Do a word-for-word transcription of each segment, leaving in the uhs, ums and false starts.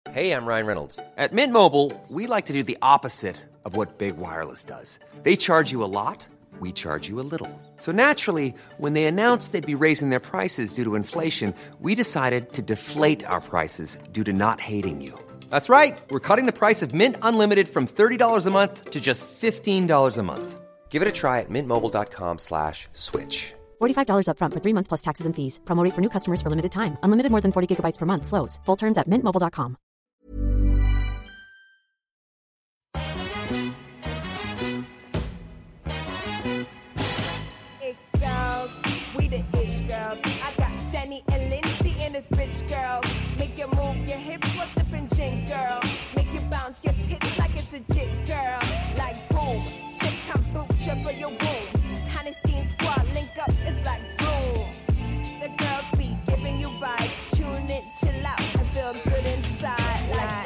Hey, I'm Ryan Reynolds. At Mint Mobile, we like to do the opposite of what Big Wireless does. They charge you a lot, we charge you a little. So naturally, when they announced they'd be raising their prices due to inflation, we decided to deflate our prices due to not hating you. That's right. We're cutting the price of Mint Unlimited from thirty dollars a month to just fifteen dollars a month. Give it a try at mintmobile.com slash switch. forty-five dollars up front for three months plus taxes and fees. Promo rate for new customers for limited time. Unlimited more than forty gigabytes per month. Slows full terms at mint mobile dot com. It girls, we the ish girls. I got Jenny and Lindsay and this bitch girl. Make you move your hips while sipping gin, girl. Make you bounce your tits like it's a jig, girl. Like boom, sip kombucha for your womb. Hannestein squad link up, it's like boom. The girls be giving you vibes. Tune in, chill out, and feel good inside. Like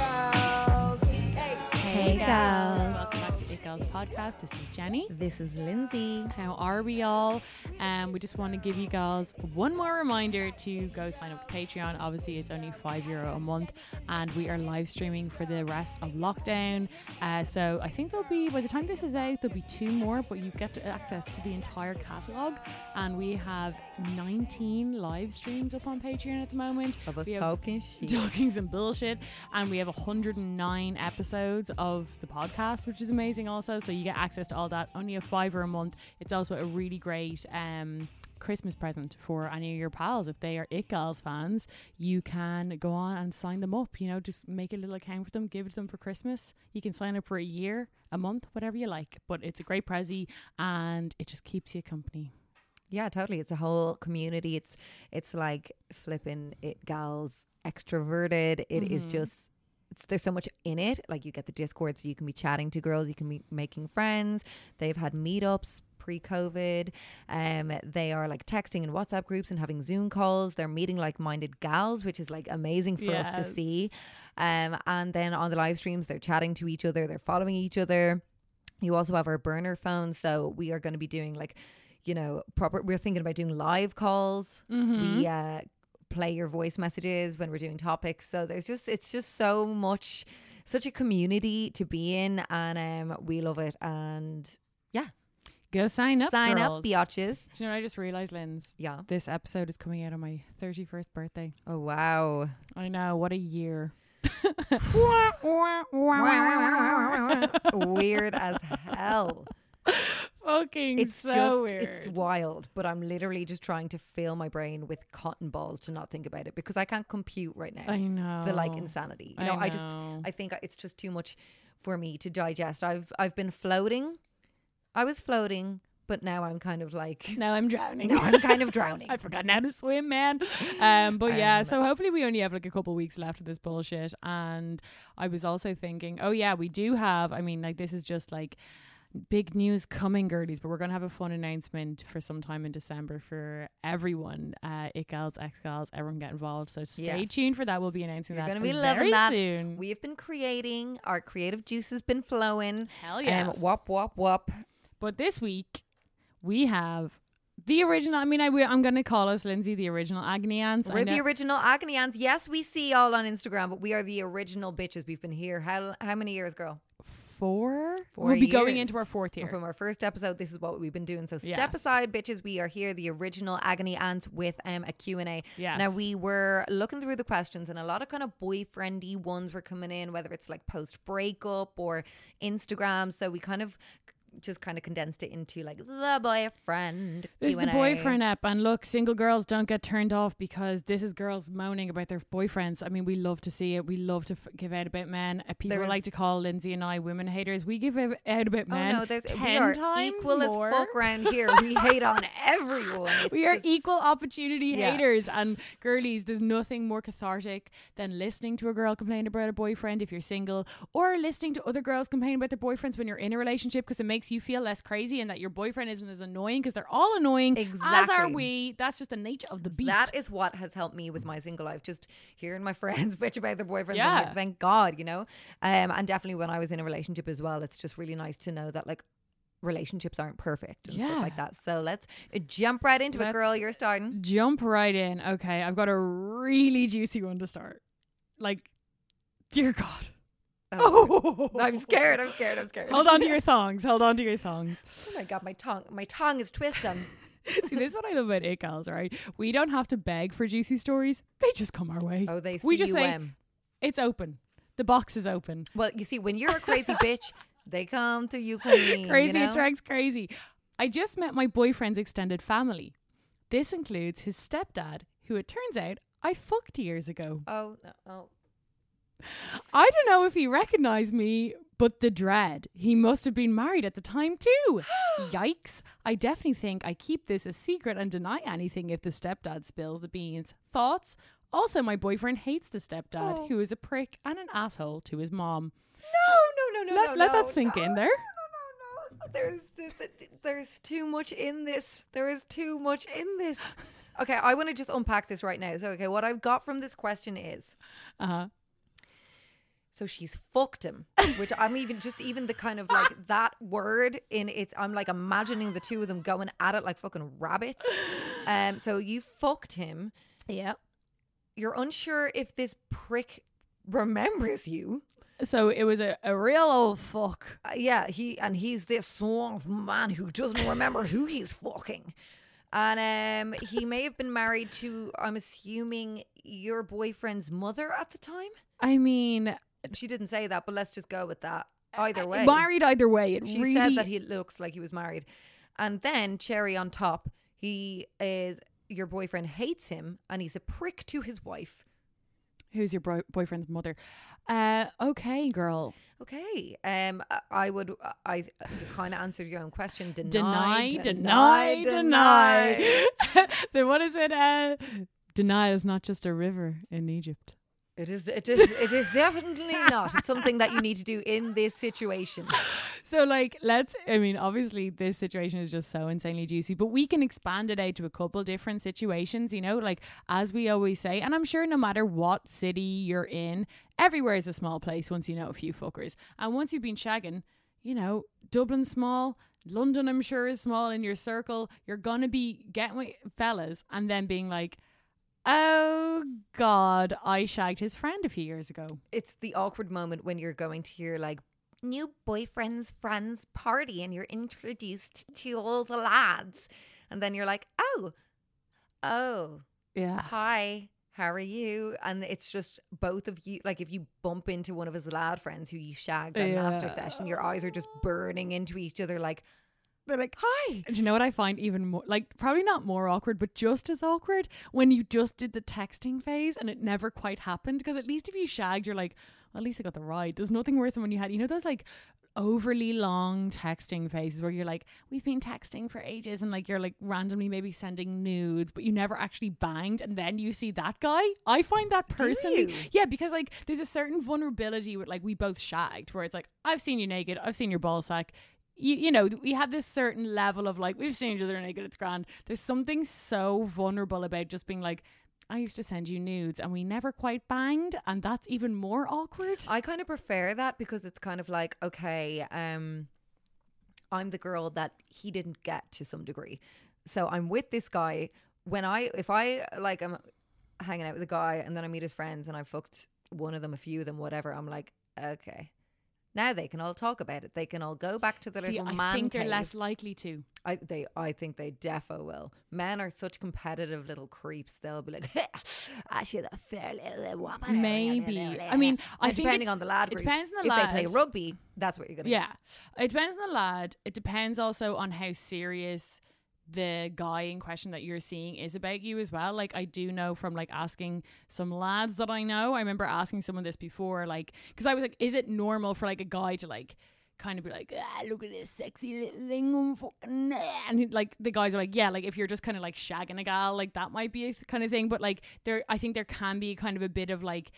it girls. Hey, Hey girls. Welcome back to It Girls Podcast. This is Jenny. This is Lindsay. How are we all? Um, we just want to give you girls one more reminder to go sign up to Patreon. Obviously, it's only five euro a month, and we are live streaming for the rest of lockdown. Uh, so I think there'll be, by the time this is out, there'll be two more, but you get access to the entire catalogue. And we have nineteen live streams up on Patreon at the moment. Of us We have- talking shit. talking some bullshit, and we have one hundred nine episodes of the podcast, which is amazing also. So you get access to all that, only a fiver a month. It's also a really great um Christmas present for any of your pals. If they are It Girls fans, you can go on and sign them up. You know, just make a little account for them, give it to them for Christmas. You can sign up for a year, a month, whatever you like, but it's a great prezi and it just keeps you company. Yeah, totally. It's a whole community. It's it's like flipping it gals extroverted. It Mm-hmm. is just it's, there's so much in it. Like you get the Discord, so you can be chatting to girls, you can be making friends. They've had meetups pre-COVID. Um, they are like texting in WhatsApp groups and having Zoom calls. They're meeting like-minded gals, which is like amazing for us Yes. to see. Um, and then on the live streams, they're chatting to each other. They're following each other. You also have our burner phones, so we are going to be doing like, you know, proper. We're thinking about doing live calls. Mm-hmm. We uh, play your voice messages when we're doing topics. So there's just it's just so much, such a community to be in, and um, we love it. And yeah, Go sign up, sign girls. up, biatches. Do you know what I just realised, Linz? Yeah. This episode is coming out on my thirty-first birthday. Oh wow. I know, what a year. Weird as hell. Fucking It's so just weird. it's wild, but I'm literally just trying to fill my brain with cotton balls to not think about it because I can't compute right now. I know. The like insanity. You I know, I, just know. I think it's just too much for me to digest. I've I've been floating. I was floating, but now I'm kind of like Now I'm drowning. now I'm kind of drowning. I've forgotten how to swim, man. Um, but yeah, Um, so hopefully we only have like a couple of weeks left of this bullshit. And I was also thinking, oh yeah, we do have, I mean, like this is just like big news coming, girlies, but we're going to have a fun announcement for sometime in December for everyone. Uh, It Gals, X Gals, everyone get involved. So stay Yes. tuned for that. We'll be announcing You're that gonna be very loving that. soon. We have been creating. Our creative juice has been flowing. Hell yes. Um, wop wop wop. But this week, we have the original. I mean, I, I'm going to call us, Lindsay, the original Agony Ants. I We're know- the original Agony Ants. Yes, we see y'all on Instagram, but we are the original bitches. We've been here. How how many years, girl? Four? Four We'll be going years. into our fourth year. From our first episode, this is what we've been doing. So step Yes. aside, bitches. We are here, the original Agony Ants, with um, a Q and A. Yes. Now, we were looking through the questions, and a lot of kind of boyfriendy ones were coming in, whether it's like post-breakup or Instagram. So we kind of just kind of condensed it into like the boyfriend This is the Q and A. boyfriend app, and look, single girls don't get turned off because this is girls moaning about their boyfriends. I mean, we love to see it. We love to f- give out about men. Uh, people There is- like to call Lindsay and I women haters. We give out out about men Oh no, there's we ten are times equal more. as fuck around here. We hate on everyone. It's We are just- equal opportunity Yeah. haters, and girlies, there's nothing more cathartic than listening to a girl complain about a boyfriend if you're single, or listening to other girls complain about their boyfriends when you're in a relationship, because it makes you feel less crazy and that your boyfriend isn't as annoying, because they're all annoying, as are Exactly. we. That's just the nature of the beast. That is what has helped me with my single life. Just hearing my friends bitch about their boyfriends. Yeah. I'm like, thank God, you know. Um, and definitely when I was in a relationship as well, it's just really nice to know that like relationships aren't perfect and Yeah. stuff like that. So let's uh, jump right into it, girl. Let's You're starting. Jump right in. Okay, I've got a really juicy one to start. Like, Dear God. Oh, I'm scared. I'm scared. I'm scared. Hold on to your thongs. Hold on to your thongs. Oh my God, my tongue. My tongue is twisting. See, this is what I love about it, gals, right? We don't have to beg for juicy stories. They just come our way. Oh, they We just say, C U M. it's open. The box is open. Well, you see, when you're a crazy bitch, they come to you clean. Crazy you know? attracts crazy. I just met my boyfriend's extended family. This includes his stepdad, who it turns out I fucked years ago. Oh, no. Oh. I don't know if he recognized me, but the dread. He must have been married at the time too. Yikes. I definitely think I keep this a secret and deny anything if the stepdad spills the beans. Thoughts? Also, my boyfriend hates the stepdad, Oh. who is a prick and an asshole to his mom. No, no, no, no, let no. let no, that sink no, in there. No, no, no. There's, there's, there's too much in this. There is too much in this. Okay, I want to just unpack this right now. So, okay, what I've got from this question is, Uh-huh. so she's fucked him, which I'm even just even the kind of like that word in it's. I'm like imagining the two of them going at it like fucking rabbits. Um, so you fucked him. Yeah. You're unsure if this prick remembers you. So it was a, a real old fuck. Uh, yeah, he and he's this sort of man who doesn't remember who he's fucking. And um, he may have been married to, I'm assuming, your boyfriend's mother at the time. I mean, She didn't say that, but let's just go with that. Either way, married either way. It she really said that he looks like he was married. And then cherry on top, he is your boyfriend hates him and he's a prick to his wife. Who's your bro- boyfriend's mother? Uh, okay, girl. Okay. Um, I- I would. I you kind of answered your own question. Deny, Deny, deny, deny. Then what is it? Uh, deny is not just a river in Egypt. It is. It is. It is definitely not. It's something that you need to do in this situation. So, like, let's, I mean, obviously this situation is just so insanely juicy, but we can expand it out to a couple different situations, you know, like, as we always say, and I'm sure no matter what city you're in, everywhere is a small place once you know a few fuckers. And once you've been shagging, you know, Dublin's small, London, I'm sure, is small in your circle. You're going to be getting with fellas and then being like, oh, God, I shagged his friend a few years ago. It's the awkward moment when you're going to your like new boyfriend's friend's party and you're introduced to all the lads, and then you're like, oh, oh, Yeah. hi, how are you? And it's just both of you. Like if you bump into one of his lad friends who you shagged at an Yeah. after session, your eyes are just burning into each other. Like They're like, hi. do you know what I find even more, like, probably not more awkward, but just as awkward when you just did the texting phase and it never quite happened? Because at least if you shagged, you're like, well, at least I got the ride. There's nothing worse than when you had, you know, those like overly long texting phases where you're like, we've been texting for ages, and like you're like randomly maybe sending nudes, but you never actually banged, and then you see that guy. I find that personally, you? yeah, because like there's a certain vulnerability with like we both shagged where it's like, I've seen you naked, I've seen your ball sack. You, you know, we had this certain level of like, we've seen each other naked, it's grand. There's something so vulnerable about just being like, I used to send you nudes and we never quite banged, and that's even more awkward. I kind of prefer that because it's kind of like, okay, um, I'm the girl that he didn't get to some degree. So I'm with this guy. When I, if I like, I'm hanging out with a guy and then I meet his friends and I fucked one of them, a few of them, whatever, I'm like, okay. Now they can all talk about it. They can all go back to the See, little I man think they're cave. less likely to. I they I think they defo will. Men are such competitive little creeps. They'll be like, I should have fair little woman. Maybe. I mean, I Now, think depending it- on the lad it group. depends on the if they play lad. rugby, that's what you're gonna. Yeah. It depends on the lad. It depends also on how serious the guy in question that you're seeing is about you as well. Like, I do know from like asking some lads that I know, I remember asking someone this before, like, because I was like, is it normal for like a guy to like kind of be like, ah, look at this sexy little thing, I'm fucking, ah," and he, like the guys are like, yeah, like if you're just kind of like shagging a gal, like that might be a th- kind of thing. But like there, I think there can be kind of a bit of like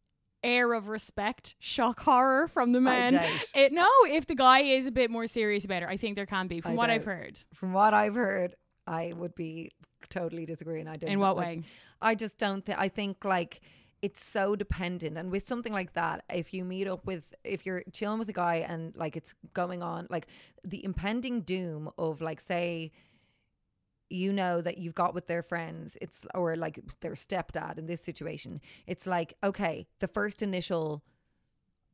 air of respect, shock horror from the men. doubt. It, no, if the guy is a bit more serious about it, I think there can be, from I what I've doubt. heard. From what I've heard, I would be totally disagreeing. I don't. In what like, way? I just don't think. I think like it's so dependent, and with something like that, if you meet up with, if you're chilling with a guy and like it's going on, like the impending doom of like say, you know that you've got with their friends, it's or like their stepdad in this situation, it's like okay, the first initial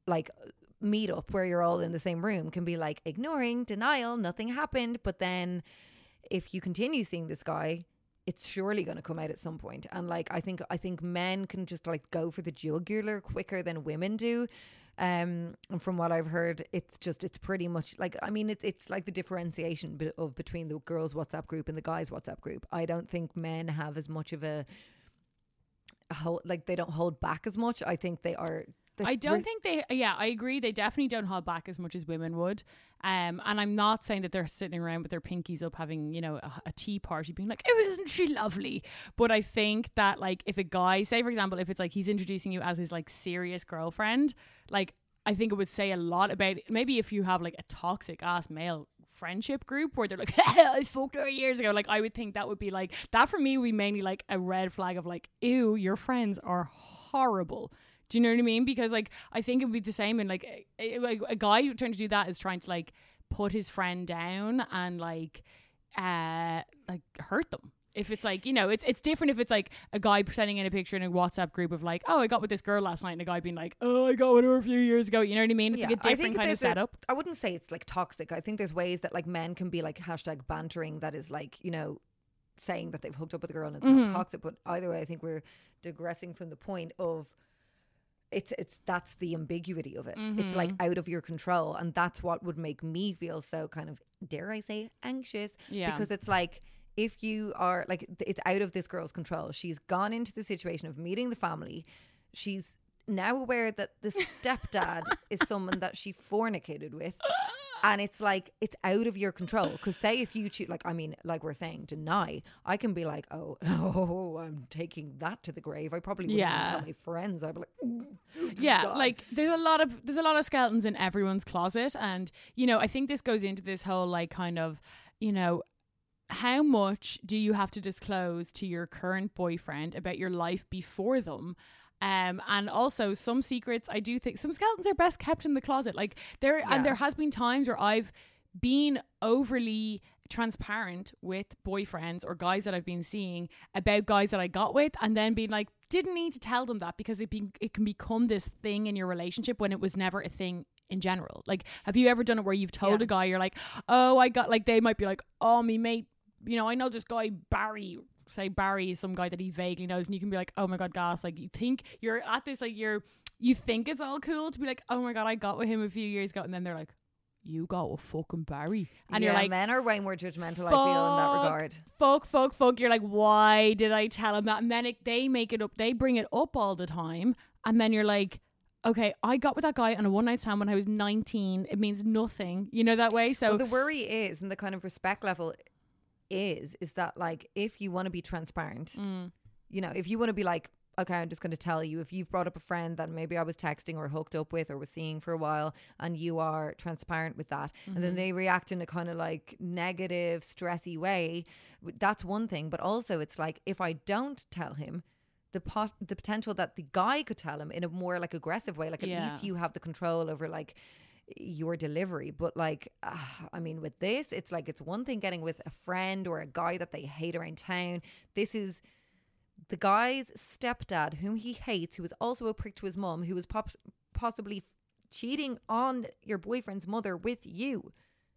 like meet up where you're all in the same room can be like ignoring, denial, nothing happened. But then if you continue seeing this guy, it's surely going to come out at some point. And like, I think, I think men can just like go for the jugular quicker than women do. Um, and from what I've heard, it's just, it's pretty much like, I mean, it's, it's like the differentiation be- of between the girls' WhatsApp group and the guys' WhatsApp group. I don't think men have as much of a, a hold, like they don't hold back as much. I think they are. I don't think they, yeah, I agree. They definitely don't hold back as much as women would. Um, and I'm not saying that they're sitting around with their pinkies up having, you know, a, a tea party being like, oh, isn't she lovely? But I think that like if a guy, say for example, if it's like he's introducing you as his like serious girlfriend, like I think it would say a lot about maybe if you have like a toxic ass male friendship group where they're like, I fucked her years ago. Like I would think that would be like, that for me would be mainly like a red flag of like, ew, your friends are horrible. Do you know what I mean? Because like I think it would be the same in like a, like a guy who trying to do that is trying to like put his friend down and like uh like hurt them. If it's like, you know, it's it's different if it's like a guy sending in a picture in a WhatsApp group of like, oh, I got with this girl last night, and a guy being like, oh, I got with her a few years ago. You know what I mean? It's Yeah, like a I different think kind of there's a- setup. I wouldn't say it's like toxic. I think there's ways that like men can be like hashtag bantering that is like, you know, saying that they've hooked up with a girl and it's Mhm. not toxic. But either way, I think we're digressing from the point of it's it's that's the ambiguity of it. It's like out of your control, and that's what would make me feel so kind of, dare I say, anxious. Yeah. Because it's like, if you are like, th- it's out of this girl's control. She's gone into the situation of meeting the family. She's now aware that the stepdad is someone that she fornicated with. And it's like, it's out of your control. Because say if you choose, like, I mean, like we're saying, deny, I can be like, oh, oh, I'm taking that to the grave. I probably wouldn't Yeah. even tell my friends. I'd be like, "Ooh, oh, Yeah, God." like there's a lot of there's a lot of skeletons in everyone's closet, and you know I think this goes into this whole like kind of, you know, how much do you have to disclose to your current boyfriend about your life before them? Um, and also some secrets, I do think some skeletons are best kept in the closet. Like there, Yeah. and there has been times where I've been overly transparent with boyfriends or guys that I've been seeing about guys that I got with, and then being like, didn't need to tell them that because it be, it can become this thing in your relationship when it was never a thing in general. Like, have you ever done it where you've told Yeah. a guy, you're like, oh, I got, like, they might be like, oh, me mate, you know, I know this guy Barry, say Barry is some guy that he vaguely knows, and you can be like, oh my god, gas, like you think you're at this, like you're you think it's all cool to be like, oh my god, I got with him a few years ago, and then they're like, you got with fucking Barry, and yeah, you're like, men are way more judgmental, I feel, in that fuck, regard. fuck fuck fuck you're like, why did I tell him that? And then it, they make it up, they bring it up all the time, and then you're like, okay, I got with that guy on a one night stand when I was nineteen, it means nothing, you know, that way. So Well, the worry is, and the kind of respect level is, is that like, if you want to be transparent, Mm. you know, if you want to be like, okay, I'm just going to tell you, if you've brought up a friend that maybe I was texting or hooked up with or was seeing for a while, and you are transparent with that, and then they react in a kind of like negative, stressy way, that's one thing. But also it's like, if I don't tell him, the pot, the potential that the guy could tell him in a more like aggressive way, like at Yeah. least you have the control over like your delivery. But like, uh, I mean, with this, it's like, it's one thing getting with a friend or a guy that they hate around town. This is the guy's stepdad, whom he hates, who is also a prick to his mum, who was pop- possibly cheating on your boyfriend's mother with you.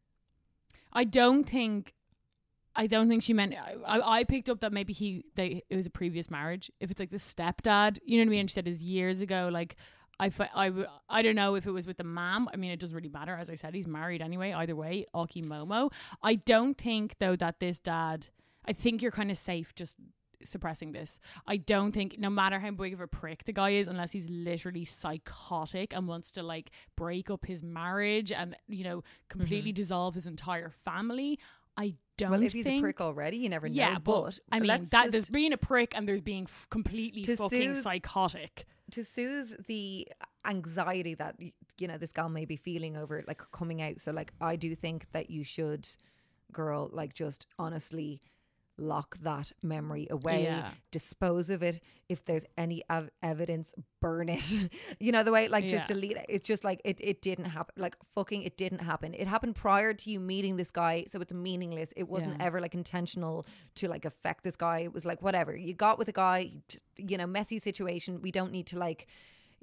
I don't think I don't think she meant I, I picked up that maybe he they it was a previous marriage. If it's like the stepdad, you know what I mean, and she said it was years ago, like I, fi- I, w- I don't know if it was with the mom. I mean, it doesn't really matter. As I said, he's married anyway. Either way, Aki Momo. I don't think, though, that this dad... I think you're kind of safe just suppressing this. I don't think, no matter how big of a prick the guy is, unless he's literally psychotic and wants to, like, break up his marriage and, you know, completely Mm-hmm. dissolve his entire family, I don't Well, if he's think... a prick already, you never yeah, know. but, But, I mean, let's that just- there's being a prick and there's being f- completely To fucking soothe- psychotic. to soothe the anxiety that y- you know this gal may be feeling over like coming out, so like I do think that you should, girl, like just honestly lock that memory away, Yeah. dispose of it. If there's any ev- evidence, burn it. You know, the way, like, just Yeah. delete it. It's just like it, it didn't happen. Like, fucking it didn't happen. It happened prior to you meeting this guy, so it's meaningless. It wasn't Yeah. ever like intentional to like affect this guy. It was like, whatever, you got with a guy, you know, messy situation. We don't need to like,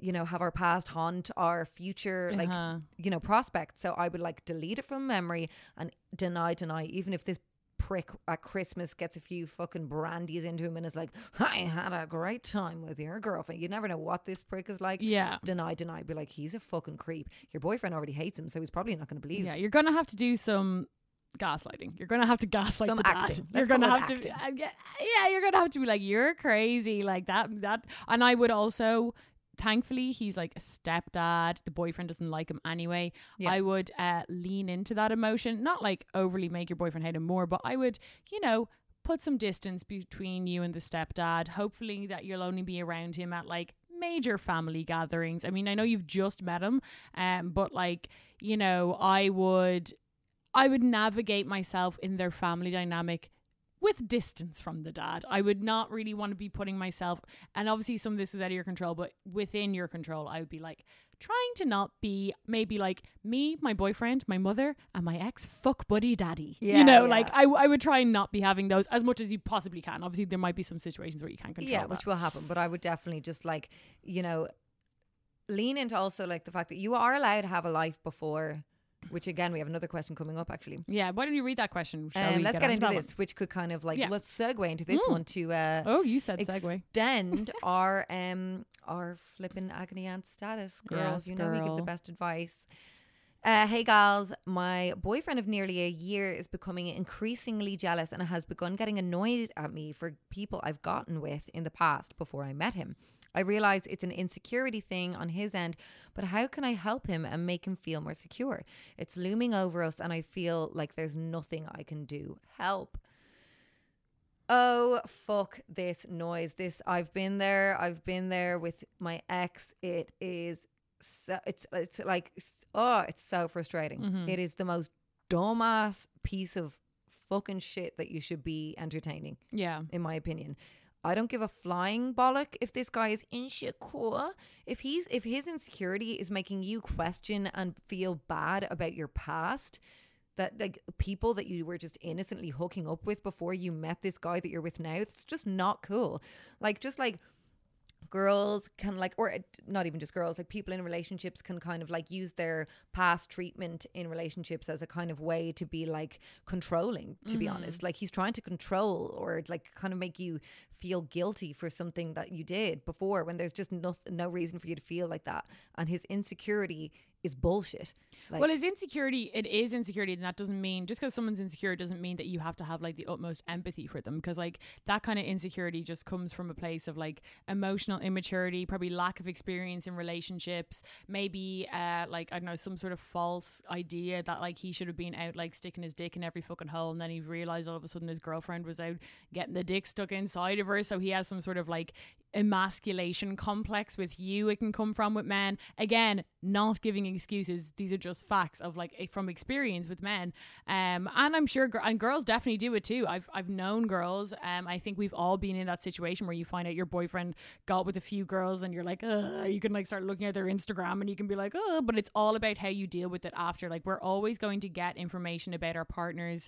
you know, have our past haunt our future, like, Uh-huh. you know, prospects. So I would like delete it from memory and deny, deny, even if this prick at Christmas gets a few fucking brandies into him and is like, I had a great time with your girlfriend. You never know what this prick is like. Yeah. Deny, deny. Be like, he's a fucking creep. Your boyfriend already hates him, so he's probably not going to believe. Yeah, you're gonna have to do some gaslighting. You're gonna have to gaslight Some the dad. acting. You're Let's gonna call it have to, acting. uh, yeah, yeah, you're gonna have to be like, you're crazy, like that, that. And I would also, thankfully, he's like a stepdad. The boyfriend doesn't like him anyway. Yeah. I would uh, lean into that emotion, not like overly make your boyfriend hate him more, but I would, you know, put some distance between you and the stepdad. Hopefully that you'll only be around him at like major family gatherings. I mean, I know you've just met him, um, but like, you know, I would, I would navigate myself in their family dynamic with distance from the dad. I would not really want to be putting myself, and obviously some of this is out of your control, but within your control, I would be like trying to not be maybe like me, my boyfriend, my mother, and my ex fuck buddy daddy. Yeah, you know, yeah. like I, I would try and not be having those as much as you possibly can. Obviously, there might be some situations where you can't control Yeah, that. which will happen. But I would definitely just like, you know, lean into also like the fact that you are allowed to have a life before, which again, we have another question coming up actually. Yeah, why don't you read that question? Shall Um, we let's get on to into that this, one? which could kind of like, Yeah. let's segue into this Mm. one to uh, Oh, you said segue. extend our um our flipping agony aunt status. Girls, Yes, you know we give the girl. best advice. Uh, hey gals, my boyfriend of nearly a year is becoming increasingly jealous and has begun getting annoyed at me for people I've gotten with in the past before I met him. I realize it's an insecurity thing on his end, but how can I help him and make him feel more secure? It's looming over us and I feel like there's nothing I can do. Help. Oh, fuck this noise. This, I've been there. I've been there with my ex. It is so, it's, it's like, oh, it's so frustrating. Mhm. It is the most dumbass piece of fucking shit that you should be entertaining, Yeah. in my opinion. I don't give a flying bollock if this guy is insecure. If he's if his insecurity is making you question and feel bad about your past, that like people that you were just innocently hooking up with before you met this guy that you're with now, it's just not cool. Like just like girls can like, or not even just girls, like people in relationships can kind of like use their past treatment in relationships as a kind of way to be like controlling, to be honest. Like he's trying to control or like kind of make you feel guilty for something that you did before when there's just no, no reason for you to feel like that. And his insecurity is bullshit. Like, Well, his insecurity, it is insecurity, and that doesn't mean, just because someone's insecure doesn't mean that you have to have like the utmost empathy for them, because like that kind of insecurity just comes from a place of like emotional immaturity, probably lack of experience in relationships, maybe uh like I don't know, some sort of false idea that like he should have been out like sticking his dick in every fucking hole, and then he realized all of a sudden his girlfriend was out getting the dick stuck inside of her, so he has some sort of like emasculation complex with you. It can come from with men. Again, not giving excuses, these are just facts of like from experience with men, um and I'm sure gr- and girls definitely do it too. I've I've known girls, um I think we've all been in that situation where you find out your boyfriend got with a few girls and you're like, ugh, you can like start looking at their Instagram and you can be like, oh, but it's all about how you deal with it after. Like we're always going to get information about our partner's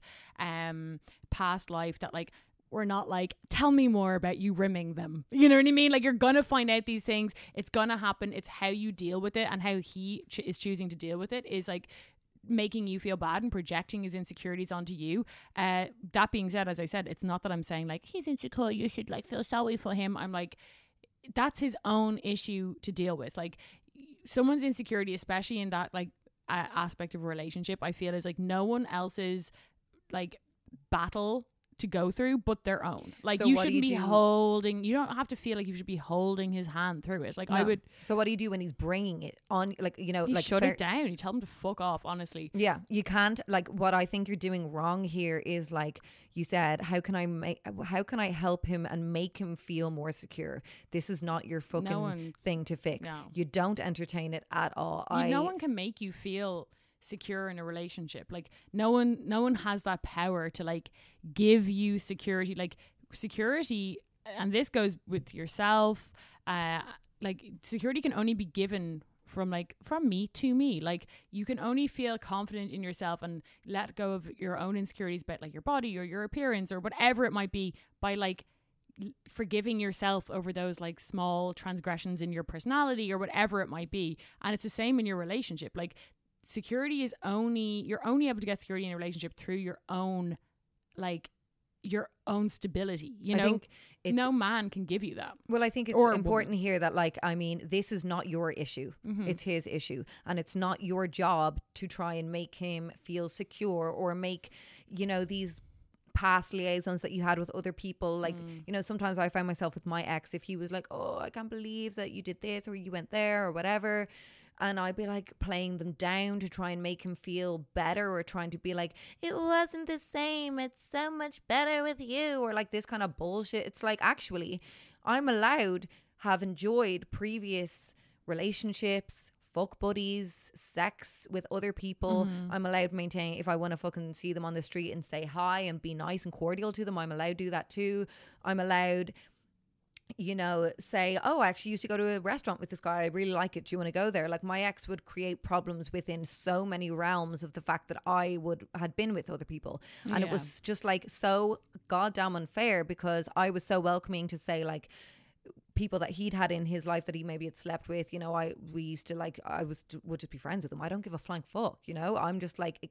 um past life that like we're not like, tell me more about you rimming them. You know what I mean? Like you're going to find out these things. It's going to happen. It's how you deal with it and how he ch- is choosing to deal with it is like making you feel bad and projecting his insecurities onto you. Uh, that being said, as I said, it's not that I'm saying like, he's insecure, you should like feel sorry for him. I'm like, that's his own issue to deal with. Like someone's insecurity, especially in that like uh, aspect of a relationship, I feel is like no one else's like battle to go through but their own. Like So you what do shouldn't you be do- holding, you don't have to feel like you should be holding his hand through it. Like I no. would So what do you do when he's bringing it on? Like, you know, you like shut fair- it down. You tell him to fuck off, honestly. Yeah, you can't. Like, what I think you're doing wrong here is like you said, how can I make, how can I help him and make him feel more secure? This is not your fucking one- thing to fix. no. You don't entertain it at all. You- I no one can make you feel secure in a relationship. Like no one no one has that power to like give you security. Like security, and this goes with yourself, uh like security can only be given from like from me to me. Like you can only feel confident in yourself and let go of your own insecurities about like your body or your appearance or whatever it might be by like l- forgiving yourself over those like small transgressions in your personality or whatever it might be. And it's the same in your relationship. Like security is only, you're only able to get security in a relationship through your own, like your own stability. You I know, think it's, no man can give you that. well, I think it's Or a important here that, like, I mean, this is not your issue. Mm-hmm. It's his issue. And it's not your job to try and make him feel secure or make, you know, these past liaisons that you had with other people. Like, Mm. you know, sometimes I find myself with my ex, if he was like, oh, I can't believe that you did this or you went there or whatever. And I'd be like playing them down to try and make him feel better, or trying to be like, it wasn't the same, it's so much better with you, or like this kind of bullshit. It's like, actually, I'm allowed have enjoyed previous relationships, fuck buddies, sex with other people. Mm-hmm. I'm allowed to maintain, if I want to fucking see them on the street and say hi and be nice and cordial to them, I'm allowed to do that too. I'm allowed, you know, say, oh, I actually used to go to a restaurant with this guy, I really like it, do you want to go there? Like, my ex would create problems within so many realms of the fact that I would had been with other people, and Yeah. it was just like so goddamn unfair, because I was so welcoming to say, like, people that he'd had in his life that he maybe had slept with, you know, I we used to like, I was would just be friends with them. I don't give a flying fuck, you know. I'm just like,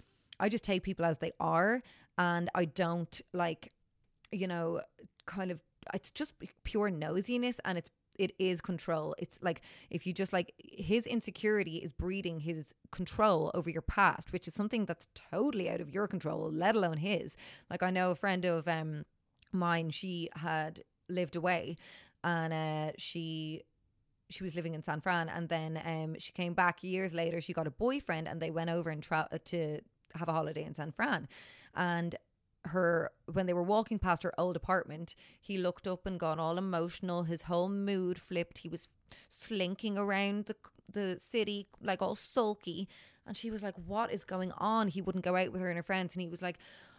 I just take people as they are, and I don't like, you know, kind of, it's just pure nosiness, and it's it is control. It's like, if you just like, his insecurity is breeding his control over your past, which is something that's totally out of your control, let alone his. Like, I know a friend of um mine, she had lived away, and uh she she was living in San Fran, and then um she came back years later, she got a boyfriend, and they went over and tra- to have a holiday in San Fran. And her, when they were walking past her old apartment, he looked up and got all emotional, his whole mood flipped, he was slinking around the the city like all sulky, and she was like, what is going on? He wouldn't go out with her and her friends, and he was like,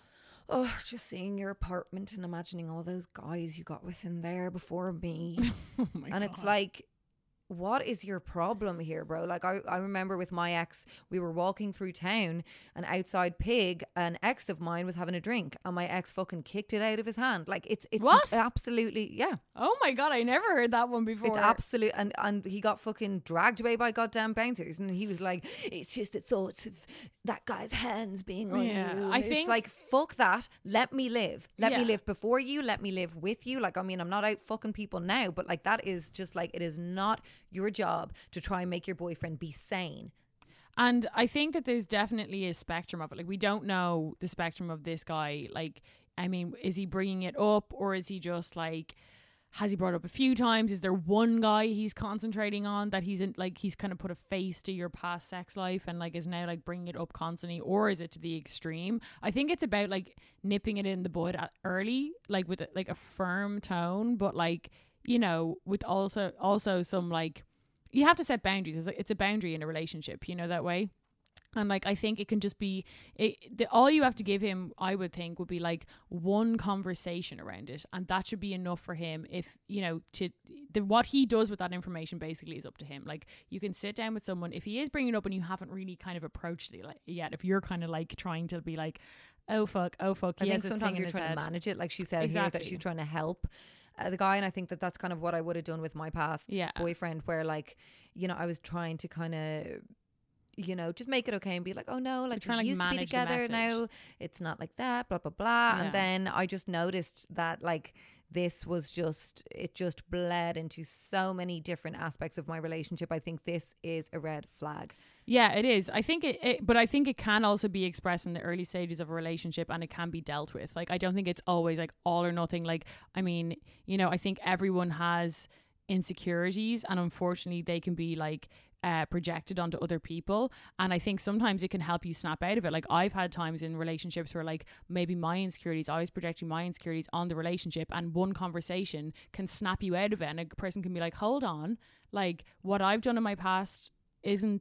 oh, just seeing your apartment and imagining all those guys you got within there before me. Oh my And God. it's like, what is your problem here, bro? Like, I, I remember with my ex, we were walking through town, and outside Pig, an ex of mine was having a drink, and my ex fucking kicked it out of his hand. Like, it's it's What? absolutely, yeah. Oh my God, I never heard that one before. It's absolute, and and he got fucking dragged away by goddamn bouncers, and he was like, it's just the thoughts of that guy's hands being on Yeah, you. I And think- it's like, fuck that. Let me live. Let me Yeah. live before you. Let me live with you. Like, I mean, I'm not out fucking people now, but like, that is just like, it is not your job to try and make your boyfriend be sane. And I think that there's definitely a spectrum of it. Like, we don't know the spectrum of this guy. Like, I mean, is he bringing it up, or is he just like, has he brought it up a few times? Is there one guy he's concentrating on that he's in, like, he's kind of put a face to your past sex life and like is now like bringing it up constantly, or is it to the extreme? I think it's about like nipping it in the bud at early, like with like a firm tone, but like, you know, with also also some like, you have to set boundaries. It's, like, it's a boundary in a relationship, you know, that way. And like, I think it can just be, it, the, all you have to give him, I would think, would be like one conversation around it. And that should be enough for him. If, you know, to the, what he does with that information basically is up to him. Like, you can sit down with someone, if he is bringing it up and you haven't really kind of approached it like, yet, if you're kind of like trying to be like, oh fuck, oh fuck. I he think has this sometimes thing in you're his trying to head. manage it. Like she said here, Exactly. that she's trying to help uh, the guy. And I think that that's kind of what I would have done with my past Yeah. boyfriend, where like, you know, I was trying to kind of, you know, just make it okay and be like, oh no, like trying we to, like, used to be manage the together, message. now it's not like that, blah blah blah. Yeah. And then I just noticed that like this was just, it just bled into so many different aspects of my relationship. I think this is a red flag. Yeah, it is. I think it, it, but I think it can also be expressed in the early stages of a relationship, and it can be dealt with. Like, I don't think it's always like all or nothing. Like, I mean, you know, I think everyone has insecurities, and unfortunately they can be like uh, projected onto other people. And I think sometimes it can help you snap out of it. Like, I've had times in relationships where like maybe my insecurities, I was projecting my insecurities on the relationship, and one conversation can snap you out of it. And a person can be like, hold on, like what I've done in my past isn't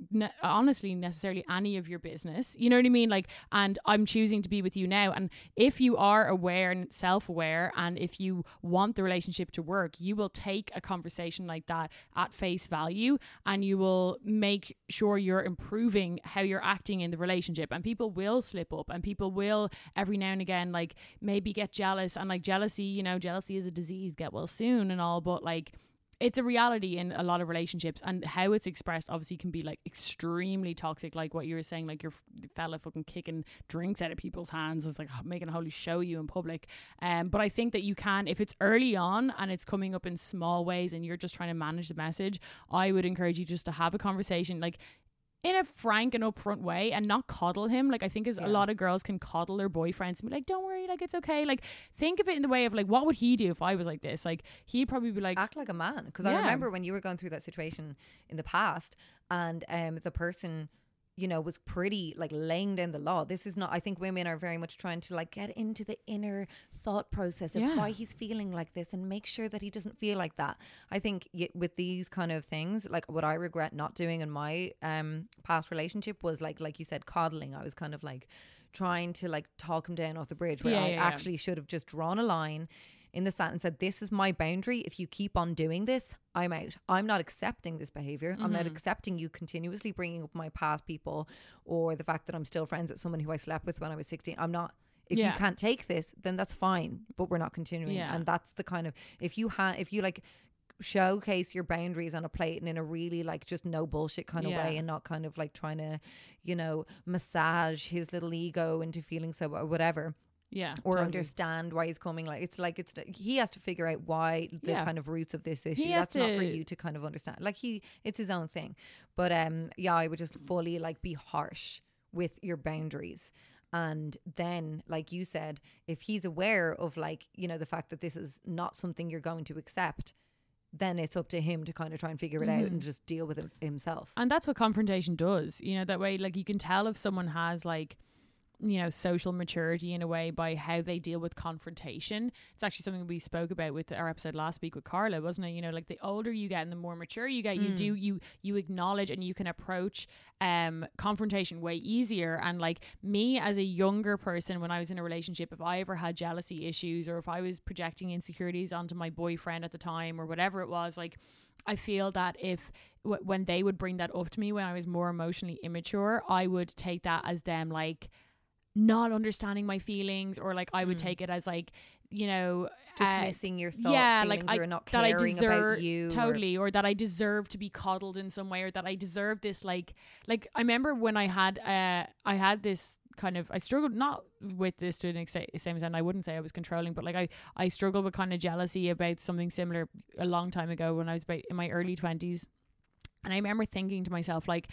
ne- honestly necessarily any of your business. You know what I mean? Like, and I'm choosing to be with you now. And if you are aware and self-aware, and if you want the relationship to work, you will take a conversation like that at face value, and you will make sure you're improving how you're acting in the relationship. And people will slip up, and people will every now and again like maybe get jealous, and like jealousy, you know, jealousy is a disease, get well soon and all, but like it's a reality in a lot of relationships, and how it's expressed obviously can be like extremely toxic, like what you were saying, like your f- fella fucking kicking drinks out of people's hands. It's like making a holy show of you in public. Um, but I think that you can, if it's early on and it's coming up in small ways and you're just trying to manage the message, I would encourage you just to have a conversation, like in a frank and upfront way, and not coddle him. Like I think as yeah. a lot of girls can coddle their boyfriends and be like, don't worry, like it's okay. Like think of it in the way of like, what would he do if I was like this? Like he'd probably be like, act like a man. Because yeah. I remember when you were going through that situation in the past, and um the person, you know, was pretty like laying down the law. This is not, I think women are very much trying to like get into the inner thought process of yeah. why he's feeling like this and make sure that he doesn't feel like that. I think y- with these kind of things, like what I regret not doing in my um past relationship was like, like you said, coddling. I was kind of like trying to like talk him down off the bridge, where Yeah, I yeah, yeah. actually should have just drawn a line in the sand and said, this is my boundary. If you keep on doing this, I'm out. I'm not accepting this behavior. Mm-hmm. I'm not accepting you continuously bringing up my past people, or the fact that I'm still friends with someone who I slept with when I was sixteen. I'm not. If Yeah. you can't take this, then that's fine, but we're not continuing. Yeah. And that's the kind of, if you ha- if you like showcase your boundaries on a plate and in a really like just no bullshit kind of Yeah. way, and not kind of like trying to, you know, massage his little ego into feeling so or whatever. yeah, Or totally. understand why he's coming. Like it's like it's he has to figure out why the Yeah. kind of roots of this issue. He has That's not for to- you to kind of understand. Like he, it's his own thing. But um, yeah, I would just fully like be harsh with your boundaries. And then, like you said, if he's aware of like, you know, the fact that this is not something you're going to accept, then it's up to him to kind of try and figure it out and just deal with it himself. And that's what confrontation does, you know, that way, like you can tell if someone has like, you know, social maturity in a way by how they deal with confrontation. It's actually something we spoke about with our episode last week with Carla, wasn't it? You know, like the older you get and the more mature you get, mm. you do, you, you acknowledge and you can approach um, confrontation way easier. And like me as a younger person, when I was in a relationship, if I ever had jealousy issues, or if I was projecting insecurities onto my boyfriend at the time or whatever it was, like I feel that if w- when they would bring that up to me when I was more emotionally immature, I would take that as them like not understanding my feelings, or like I would mm. take it as like, you know, dismissing uh, your thoughts, yeah, feelings, like I, or not that I caring deserve, about you, totally, or, or that I deserve to be coddled in some way, or that I deserve this, like, like I remember when I had, uh, I had this kind of, I struggled not with this to an extent, same extent. I wouldn't say I was controlling, but like I, I struggled with kind of jealousy about something similar a long time ago when I was about in my early twenties, and I remember thinking to myself like,